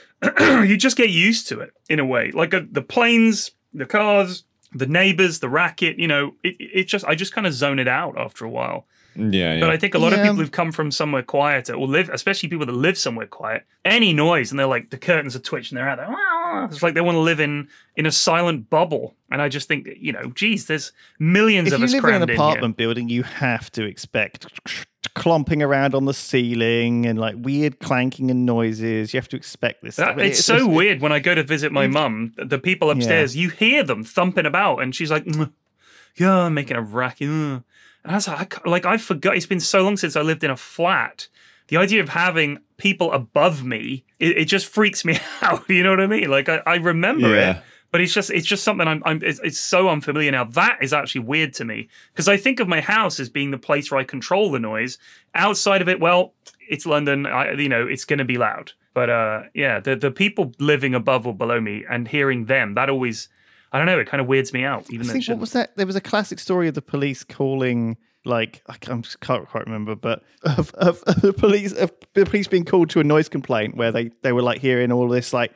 you just get used to it in a way. Like the planes, the cars, the neighbors, the racket, you know, I just kind of zone it out after a while. Yeah. But I think a lot of people who've come from somewhere quieter or live, especially people that live somewhere quiet, any noise and they're like, the curtains are twitching, they're out there. It's like they want to live in a silent bubble. And I just think, you know, geez, there's millions of us crammed in. If you live in an apartment building, you have to expect clomping around on the ceiling and like weird clanking and noises. You have to expect this stuff. It's so weird when I go to visit my mum, the people upstairs, you hear them thumping about and she's like, yeah, I'm making a racket. And I was like, I forgot. It's been so long since I lived in a flat. The idea of having people above me, it just freaks me out. You know what I mean? Like I remember it, but it's just something it's so unfamiliar now. That is actually weird to me because I think of my house as being the place where I control the noise. Outside of it, well, it's London. It's going to be loud. But the people living above or below me and hearing them, that always, I don't know, it kind of weirds me out. Even what was that? There was a classic story of the police calling. Like I can't quite remember, but of the police being called to a noise complaint where they were like hearing all this like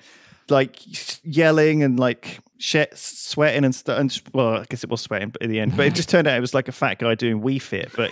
yelling and like sweating and stuff. And well, I guess it was sweating, but in the end, but it just turned out it was like a fat guy doing Wii Fit, but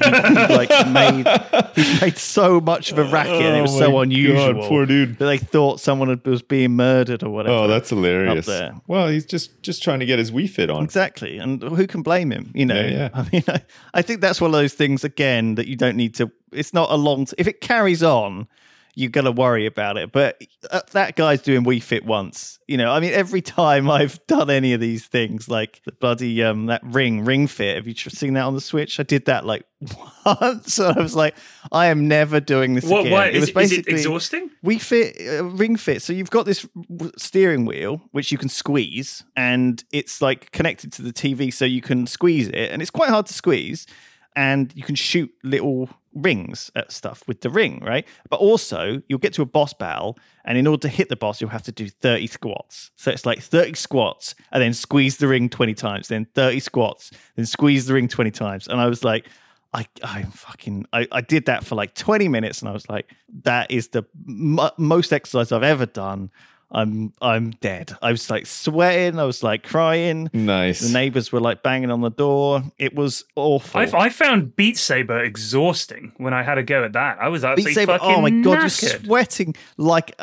he made so much of a racket and it was so unusual. God, poor dude. That they thought someone was being murdered or whatever. Oh, that's hilarious. Up there. Well, he's just trying to get his Wii Fit on. Exactly, and who can blame him? You know, yeah. I mean, I think that's one of those things again that you don't need to. It's not a long. If it carries on, you've got to worry about it. But that guy's doing Wii Fit once. You know, I mean, every time I've done any of these things, like the bloody that Ring Fit. Have you seen that on the Switch? I did that like once, and I was like, I am never doing this again. What is it exhausting? Wii Fit, Ring Fit. So you've got this steering wheel which you can squeeze, and it's like connected to the TV, so you can squeeze it, and it's quite hard to squeeze. And you can shoot little rings at stuff with the ring, right? But also, you'll get to a boss battle, and in order to hit the boss, you'll have to do 30 squats. So it's like 30 squats, and then squeeze the ring 20 times, then 30 squats, then squeeze the ring 20 times. And I was like, I did that for like 20 minutes, and I was like, that is the most exercise I've ever done. I'm dead. I was like sweating. I was like crying. Nice. The neighbors were like banging on the door. It was awful. I found Beat Saber exhausting when I had a go at that. I was absolutely fucking oh my god, knackered. you're sweating like a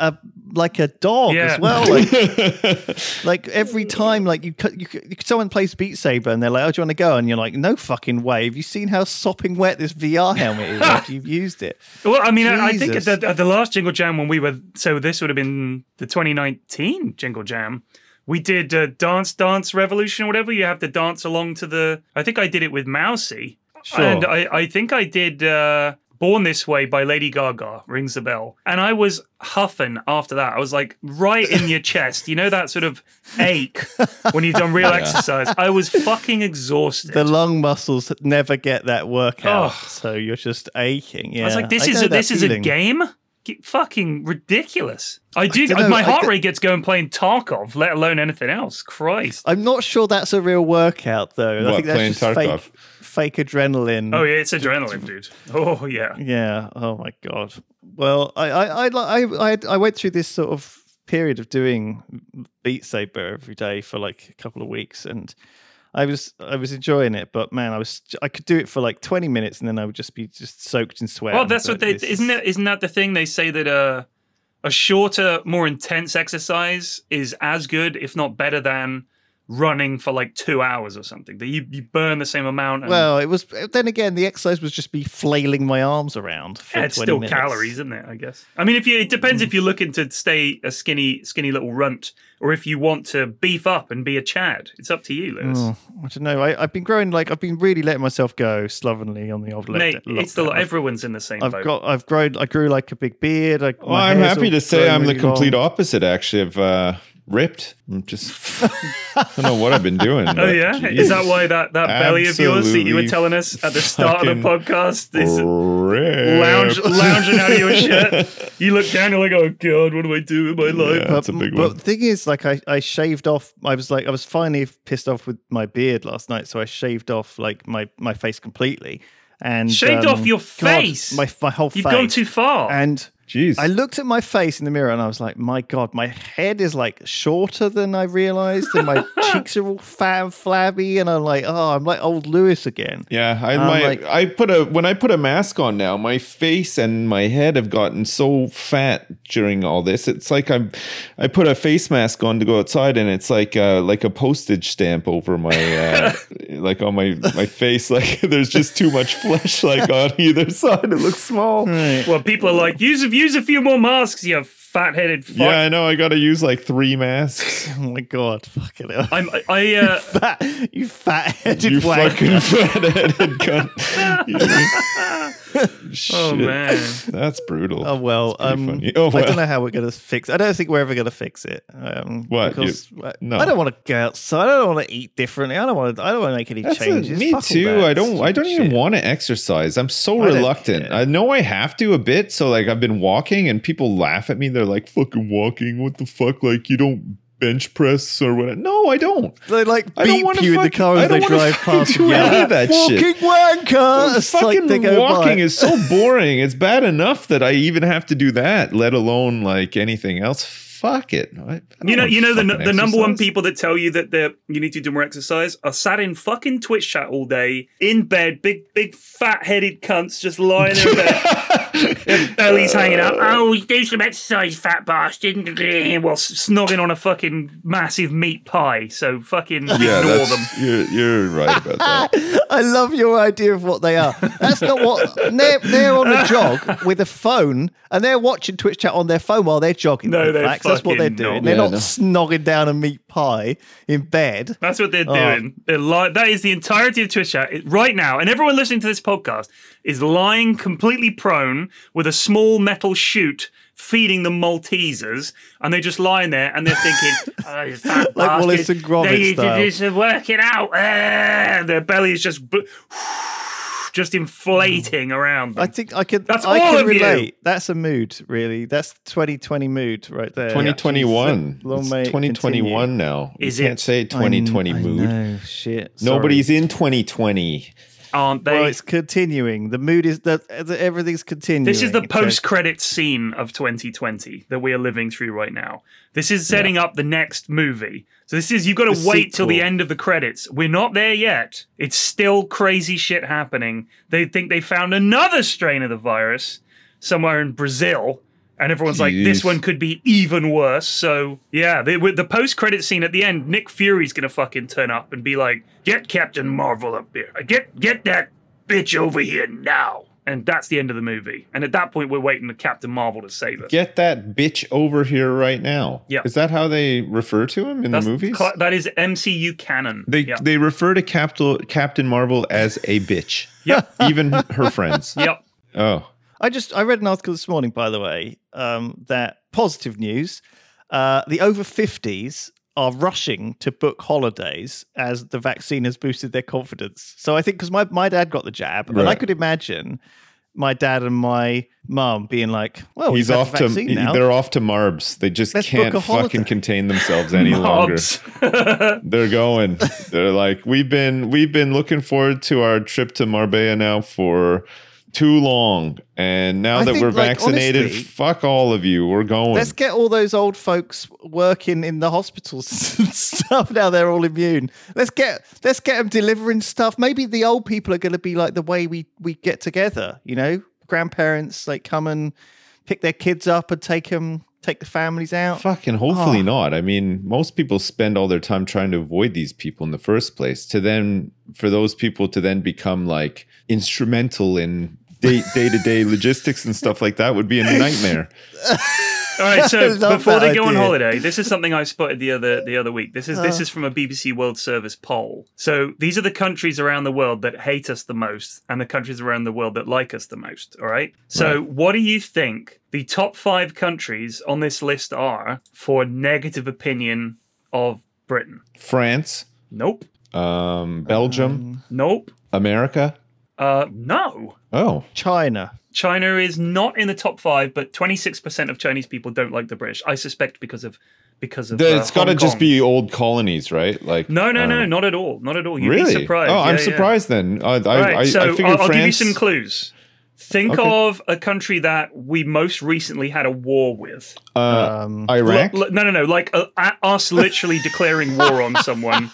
like a dog as well. Like every time, like someone plays Beat Saber and they're like, "Oh, do you want to go?" And you're like, "No fucking way." Have you seen how sopping wet this VR helmet is after you've used it? Well, I mean, I think at the last Jingle Jam when we were, so this would have been the 2019 Jingle Jam. We did Dance Revolution or whatever. You have to dance along to the. I think I did it with Mousy. Sure. And I think I did Born This Way by Lady Gaga, rings the bell. And I was huffing after that. I was like right in your chest. You know that sort of ache when you've done real exercise? I was fucking exhausted. The lung muscles never get that workout, so you're just aching. Yeah. I was like, this is a game? Fucking ridiculous. My heart rate gets going playing Tarkov, let alone anything else. Christ. I'm not sure that's a real workout, though. What, I think that's just Tarkov? Fake adrenaline. Oh yeah, it's adrenaline, dude. Oh yeah. Yeah. Oh my god. Well, I went through this sort of period of doing Beat Saber every day for like a couple of weeks, and I was enjoying it, but man, I could do it for like 20 minutes, and then I would just be soaked in sweat. Well, that's what isn't that the thing they say that a shorter, more intense exercise is as good, if not better than running for like 2 hours or something, that you burn the same amount. Well, it was, then again, the exercise was just be flailing my arms around for 20 it's still minutes. Calories, isn't it? I guess. I mean, it depends if you're looking to stay a skinny little runt, or if you want to beef up and be a Chad. It's up to you, Lewis. I don't know. I've been growing, I've been really letting myself go slovenly on the old Mate, everyone's in the same boat. I grew like a big beard. I'm happy to say I'm the complete opposite, actually, of ripped. I'm just I don't know what I've been doing. Oh yeah, geez. Is that why that belly of yours that you were telling us at the start of the podcast is lounging out of your shirt? You look down, you're like, oh god, what do I do with my life? Yeah, that's a big one. But the thing is, like, I shaved off. I was finally pissed off with my beard last night, so I shaved off like my face completely. And shaved off your face? My whole face. You've gone too far. And jeez. I looked at my face in the mirror and I was like, my God, my head is like shorter than I realized, and my cheeks are all fat and flabby, and I'm like, oh, I'm like old Lewis again. Yeah, when I put a mask on now, my face and my head have gotten so fat during all this. It's like I put a face mask on to go outside, and it's like a postage stamp over my like on my face. Like there's just too much flesh like on either side. It looks small. Right. Well, people are like, use a few more masks, you fat-headed fuck. Yeah, I know. I got to use like 3 masks. Oh my god, fucking hell! You fat-headed fucking fat-headed cunt. Oh man, that's brutal. Oh well, I don't know how we're gonna fix it. I don't think we're ever gonna fix it. What? No. I don't want to go outside. I don't want to eat differently. I don't want to make any changes. Me too. I don't even want to exercise. I'm so reluctant. I know I have to a bit. So like I've been walking, and people laugh at me. They're like, "Fucking walking? What the fuck? Like you don't bench press or whatever?" No, I don't. They like beep you in the car as they drive past. Do any of that walking shit. Wanker. Fucking walking is so boring. It's bad enough that I even have to do that, let alone like anything else. Fuck it. You know the number one people that tell you that you need to do more exercise are sat in fucking Twitch chat all day, in bed, big fat-headed cunts just lying in bed, their bellies hanging out. Oh, do some exercise, fat bastard. Well, snogging on a fucking massive meat pie. So fucking ignore them. You're right about that. I love your idea of what they are. That's not what they're on a jog with a phone, and they're watching Twitch chat on their phone while they're jogging. No, that's what they're doing. They're not snogging down a meat pie in bed. That's what they're doing. That is the entirety of Twitch chat right now. And everyone listening to this podcast is lying completely prone with a small metal chute feeding them Maltesers, and they're just lying there and they're thinking, oh, fat like Wallace and Gromit they need style. to do some working out. Their belly is just inflating around them. I think I can relate. You. That's a mood, really. That's 2020 mood right there. 2021. It's 2021 now. Is you can't say 2020 mood. No, shit. Sorry. Nobody's in 2020. Aren't they? Well, it's continuing. The mood is that everything's continuing. This is the post-credit scene of 2020 that we are living through right now. This is setting up the next movie. So you've got to wait till the end of the credits. We're not there yet. It's still crazy shit happening. They think they found another strain of the virus somewhere in Brazil. And everyone's like, this one could be even worse. So, yeah, with the post-credit scene at the end, Nick Fury's going to fucking turn up and be like, get Captain Marvel up here. Get that bitch over here now. And that's the end of the movie. And at that point, we're waiting for Captain Marvel to save us. Get that bitch over here right now. Yeah. Is that how they refer to him in the movies? That is MCU canon. They refer to Captain Marvel as a bitch. Yep. Even her friends. Yep. Oh. I read an article this morning, by the way, that positive news, the over 50s are rushing to book holidays as the vaccine has boosted their confidence. So I think because my dad got the jab, and I could imagine my dad and my mum being like, well, he's off to now. They're off to Marbs. They just can't fucking contain themselves any longer. They're going. They're like, we've been looking forward to our trip to Marbella now for too long, and now that we're vaccinated, honestly, fuck all of you, we're going. Let's get all those old folks working in the hospitals and stuff. Now they're all immune. Let's get them delivering stuff. Maybe the old people are going to be like the way we get together, you know, grandparents like come and pick their kids up and take the families out. Fucking hopefully not. I mean, most people spend all their time trying to avoid these people in the first place, for those people to then become like instrumental in day-to-day logistics and stuff like that would be a nightmare. All right, so before they go on holiday, this is something I spotted the other week. This is from a BBC World Service poll. So these are the countries around the world that hate us the most and the countries around the world that like us the most, all right? So what do you think the top 5 countries on this list are for negative opinion of Britain? France. Nope. Belgium. Nope. America. No. Oh. China is not in the top 5, but 26% of Chinese people don't like the British. I suspect because of it's got to just be old colonies, right? Like no, not at all. Not at all. You'd really? be surprised. Oh, I'm surprised then. I figured I'll France... give you some clues. Think of a country that we most recently had a war with. Iraq? No. Like us literally declaring war on someone.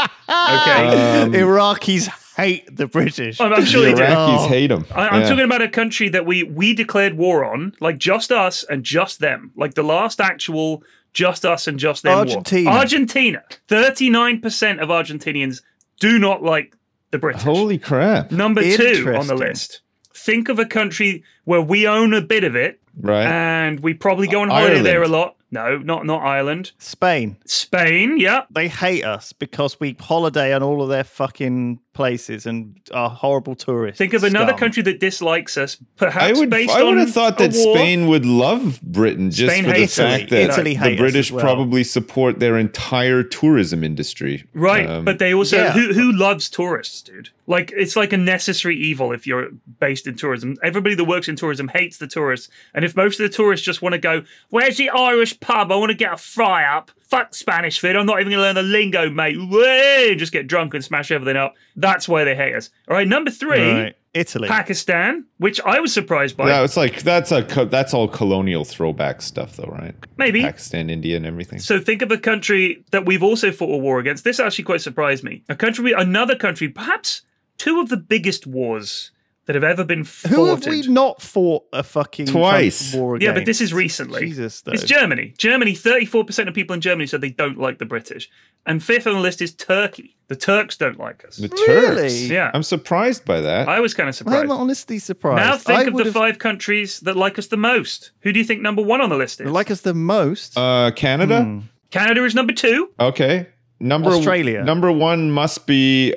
Okay. Iraqis hate the British. I'm sure they do. Iraqis hate them. I'm talking about a country that we declared war on, like just us and just them. Like the last actual just us and just them Argentina. war. Argentina. 39% of Argentinians do not like the British. Holy crap. Number 2 on the list. Think of a country where we own a bit of it. Right. And we probably go on holiday there a lot. No, not Ireland. Spain, yeah. They hate us because we holiday on all of their fucking places and are horrible tourists. Think of another country that dislikes us, perhaps I would have thought that Spain would love Britain just for the fact that the British probably support their entire tourism industry. Right, but they also... Who loves tourists, dude? Like, it's like a necessary evil if you're based in tourism. Everybody that works in tourism hates the tourists. And if most of the tourists just want to go, where's the Irish pub? I want to get a fry up. Fuck Spanish food. I'm not even going to learn the lingo, mate. Way! Just get drunk and smash everything up. That's why they hate us. All right, number 3, Italy, Pakistan, which I was surprised by. Yeah, it's like that's all colonial throwback stuff, though, right? Maybe Pakistan, India, and everything. So think of a country that we've also fought a war against. This actually quite surprised me. Another country, perhaps 2 of the biggest wars that have ever been fought. Who have we not fought a fucking twice war against? Yeah, but this is recently. Jesus, though. It's Germany. 34% of people in Germany said they don't like the British. And 5th on the list is Turkey. The Turks don't like us. The Really? Turks? Yeah. I'm surprised by that. I was kind of surprised. I'm honestly surprised. Now think of the 5 countries that like us the most. Who do you think number 1 on the list is? Like us the most? Canada? Canada is number 2. Okay. Australia. Number 1 must be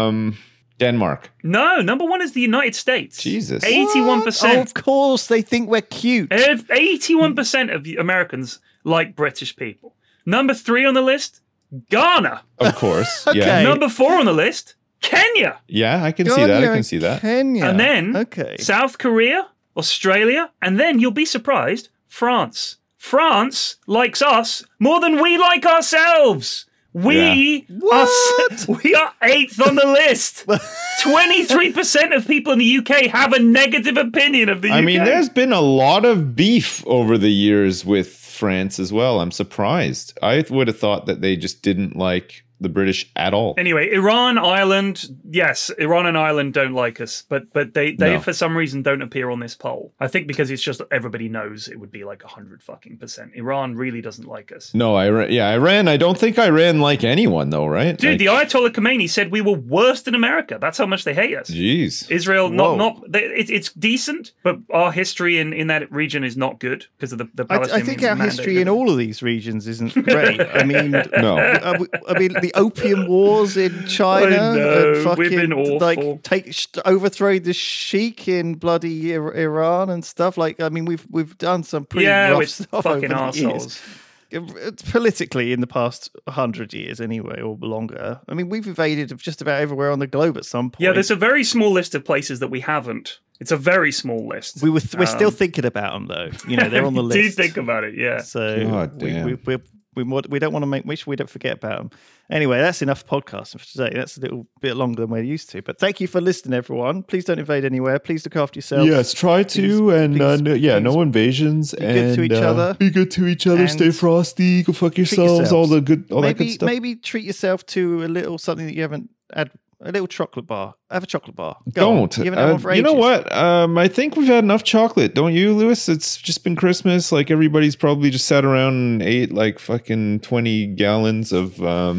Denmark. No, number 1 is the United States. Jesus. 81%. Oh, of course, they think we're cute. 81% of Americans like British people. Number 3 on the list, Ghana. Of course. Okay. Yeah. Number 4 on the list, Kenya. Yeah, I can see that. I can see that. Kenya. And then South Korea, Australia, and then you'll be surprised, France. France likes us more than we like ourselves. We are 8th on the list. 23% of people in the UK have a negative opinion of the UK. I mean, there's been a lot of beef over the years with France as well. I'm surprised. I would have thought that they just didn't like the British at all. Anyway, Iran, Ireland, yes, Iran and Ireland don't like us, but they for some reason don't appear on this poll. I think because it's just everybody knows it would be like 100%. Iran really doesn't like us. No, Iran. I don't think Iran like anyone though, right? Dude, the Ayatollah Khomeini said we were worse than America. That's how much they hate us. Jeez. Israel, it's decent, but our history in that region is not good because of the Palestinian I think our history in all of these regions isn't great. I mean, no. I mean, the Opium Wars in China, and fucking, we've been awful. Like overthrowing the Sheikh in bloody Iran and stuff. Like, I mean, we've done some pretty rough stuff fucking over the assholes. years. Politically, in the past 100 years, anyway, or longer. I mean, we've invaded just about everywhere on the globe at some point. Yeah, there's a very small list of places that we haven't. It's a very small list. We're still thinking about them, though. You know, they're on the list. Do think about it, yeah. So God damn. we don't want to make sure we don't forget about them. Anyway, that's enough podcasting for today. That's a little bit longer than we're used to. But thank you for listening, everyone. Please don't invade anywhere. Please look after yourselves. Yes, try to. No invasions. Be good to each other. Be good to each other. Stay frosty. Go fuck yourselves. All that good stuff. Maybe treat yourself to a little something that you haven't had. A little chocolate bar. Have a chocolate bar. Don't. You know what? I think we've had enough chocolate. Don't you, Lewis? It's just been Christmas. Like, everybody's probably just sat around and ate like fucking 20 gallons of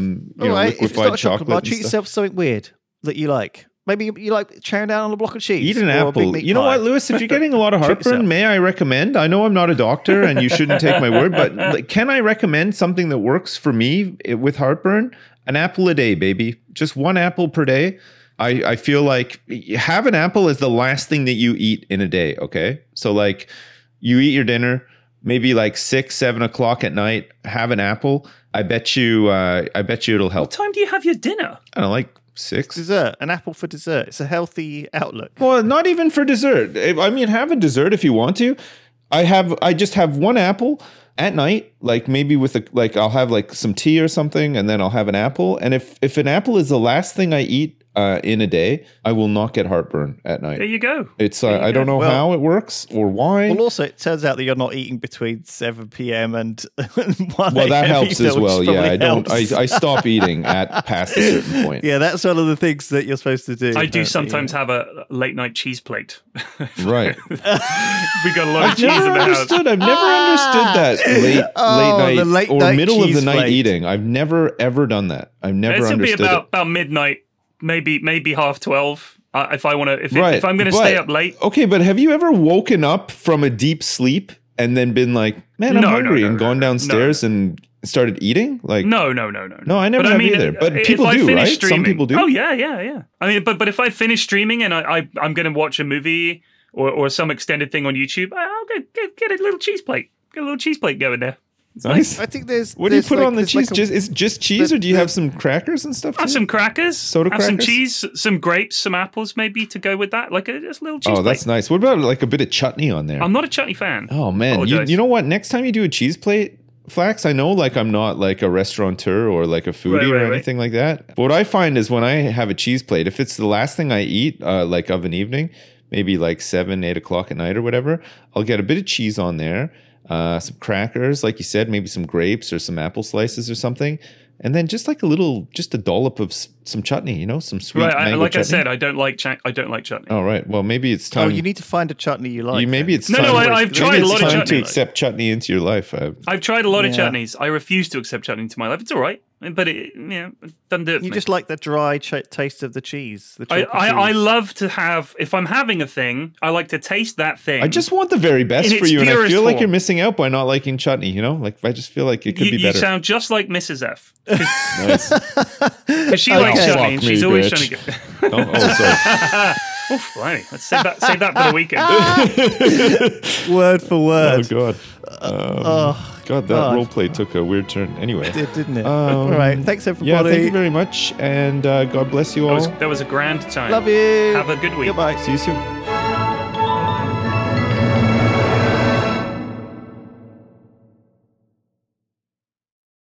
liquefied chocolate. Bar, treat yourself to something weird that you like. Maybe you like chowing down on a block of cheese. Eat an apple. You know what, Lewis? If you're getting a lot of heartburn, may I recommend? I know I'm not a doctor and you shouldn't take my word, but can I recommend something that works for me with heartburn? An apple a day, baby. Just one apple per day. I feel like have an apple as the last thing that you eat in a day, okay? So like you eat your dinner, maybe like 6, 7 o'clock at night, have an apple. I bet you it'll help. What time do you have your dinner? I don't know, like 6. Dessert. An apple for dessert. It's a healthy outlook. Well, not even for dessert. I mean, have a dessert if you want to. I just have one apple at night, like maybe with I'll have like some tea or something, and then I'll have an apple. And if an apple is the last thing I eat in a day, I will not get heartburn at night. There you go. It's I don't know how it works or why. Well, also it turns out that you're not eating between 7 p.m. and 1 Well, that helps as well. Yeah, I stop eting at past a certain point. Yeah, that's one of the things that you're supposed to do. I do sometimes have a late night cheese plate. Right. We got a lot of cheese in the house. I've never understood that late night or middle of the night eating. I've never ever done that. I've never understood it. About midnight. Maybe 12. If I want to, if I'm going to stay up late. Okay, but have you ever woken up from a deep sleep and then been like, "Man, I'm hungry," and gone downstairs and started eating? Like, no. No, I never have either. But people do, right? Some people do. Oh yeah. I mean, but if I finish streaming and I'm going to watch a movie or some extended thing on YouTube, I'll get a little cheese plate. Get a little cheese plate going there. Nice. I think there's. What do you put on the cheese? Is it just cheese, or do you have some crackers and stuff? Have some crackers, soda crackers, some cheese, some grapes, some apples, maybe to go with that. Like just a little cheese. Oh, that's nice. What about like a bit of chutney on there? I'm not a chutney fan. Oh man, you know what? Next time you do a cheese plate, Flax, I know like I'm not like a restaurateur or like a foodie or anything like that. But what I find is when I have a cheese plate, if it's the last thing I eat, like of an evening, maybe like 7, 8 o'clock at night or whatever, I'll get a bit of cheese on there. Some crackers, like you said, maybe some grapes or some apple slices or something. And then just like a dollop of some chutney, some sweet mango like chutney. I said, I don't like chutney. Oh, right. Well, maybe it's time. Oh, you need to find a chutney you like. Maybe it's time. I've tried a lot of chutney. to accept chutney into your life. I've tried a lot of chutneys. I refuse to accept chutney into my life. It's all right, but it doesn't do it for You me. just like the dry taste of the cheese. I love to have, if I'm having a thing, I like to taste that thing. I just want the very best for you, and I feel like you're missing out by not liking chutney, Like, I just feel like it could be better. You sound just like Mrs. F. Nice. Because she likes chutney, and she's always trying to get... sorry. Oof, blimey. Let's save that for the weekend. Word for word. Oh, God. God, that role play took a weird turn. Anyway. It did, didn't it? All right. Thanks, everybody. Yeah, thank you very much. And God bless you all. That was a grand time. Love you. Have a good week. Goodbye. See you soon.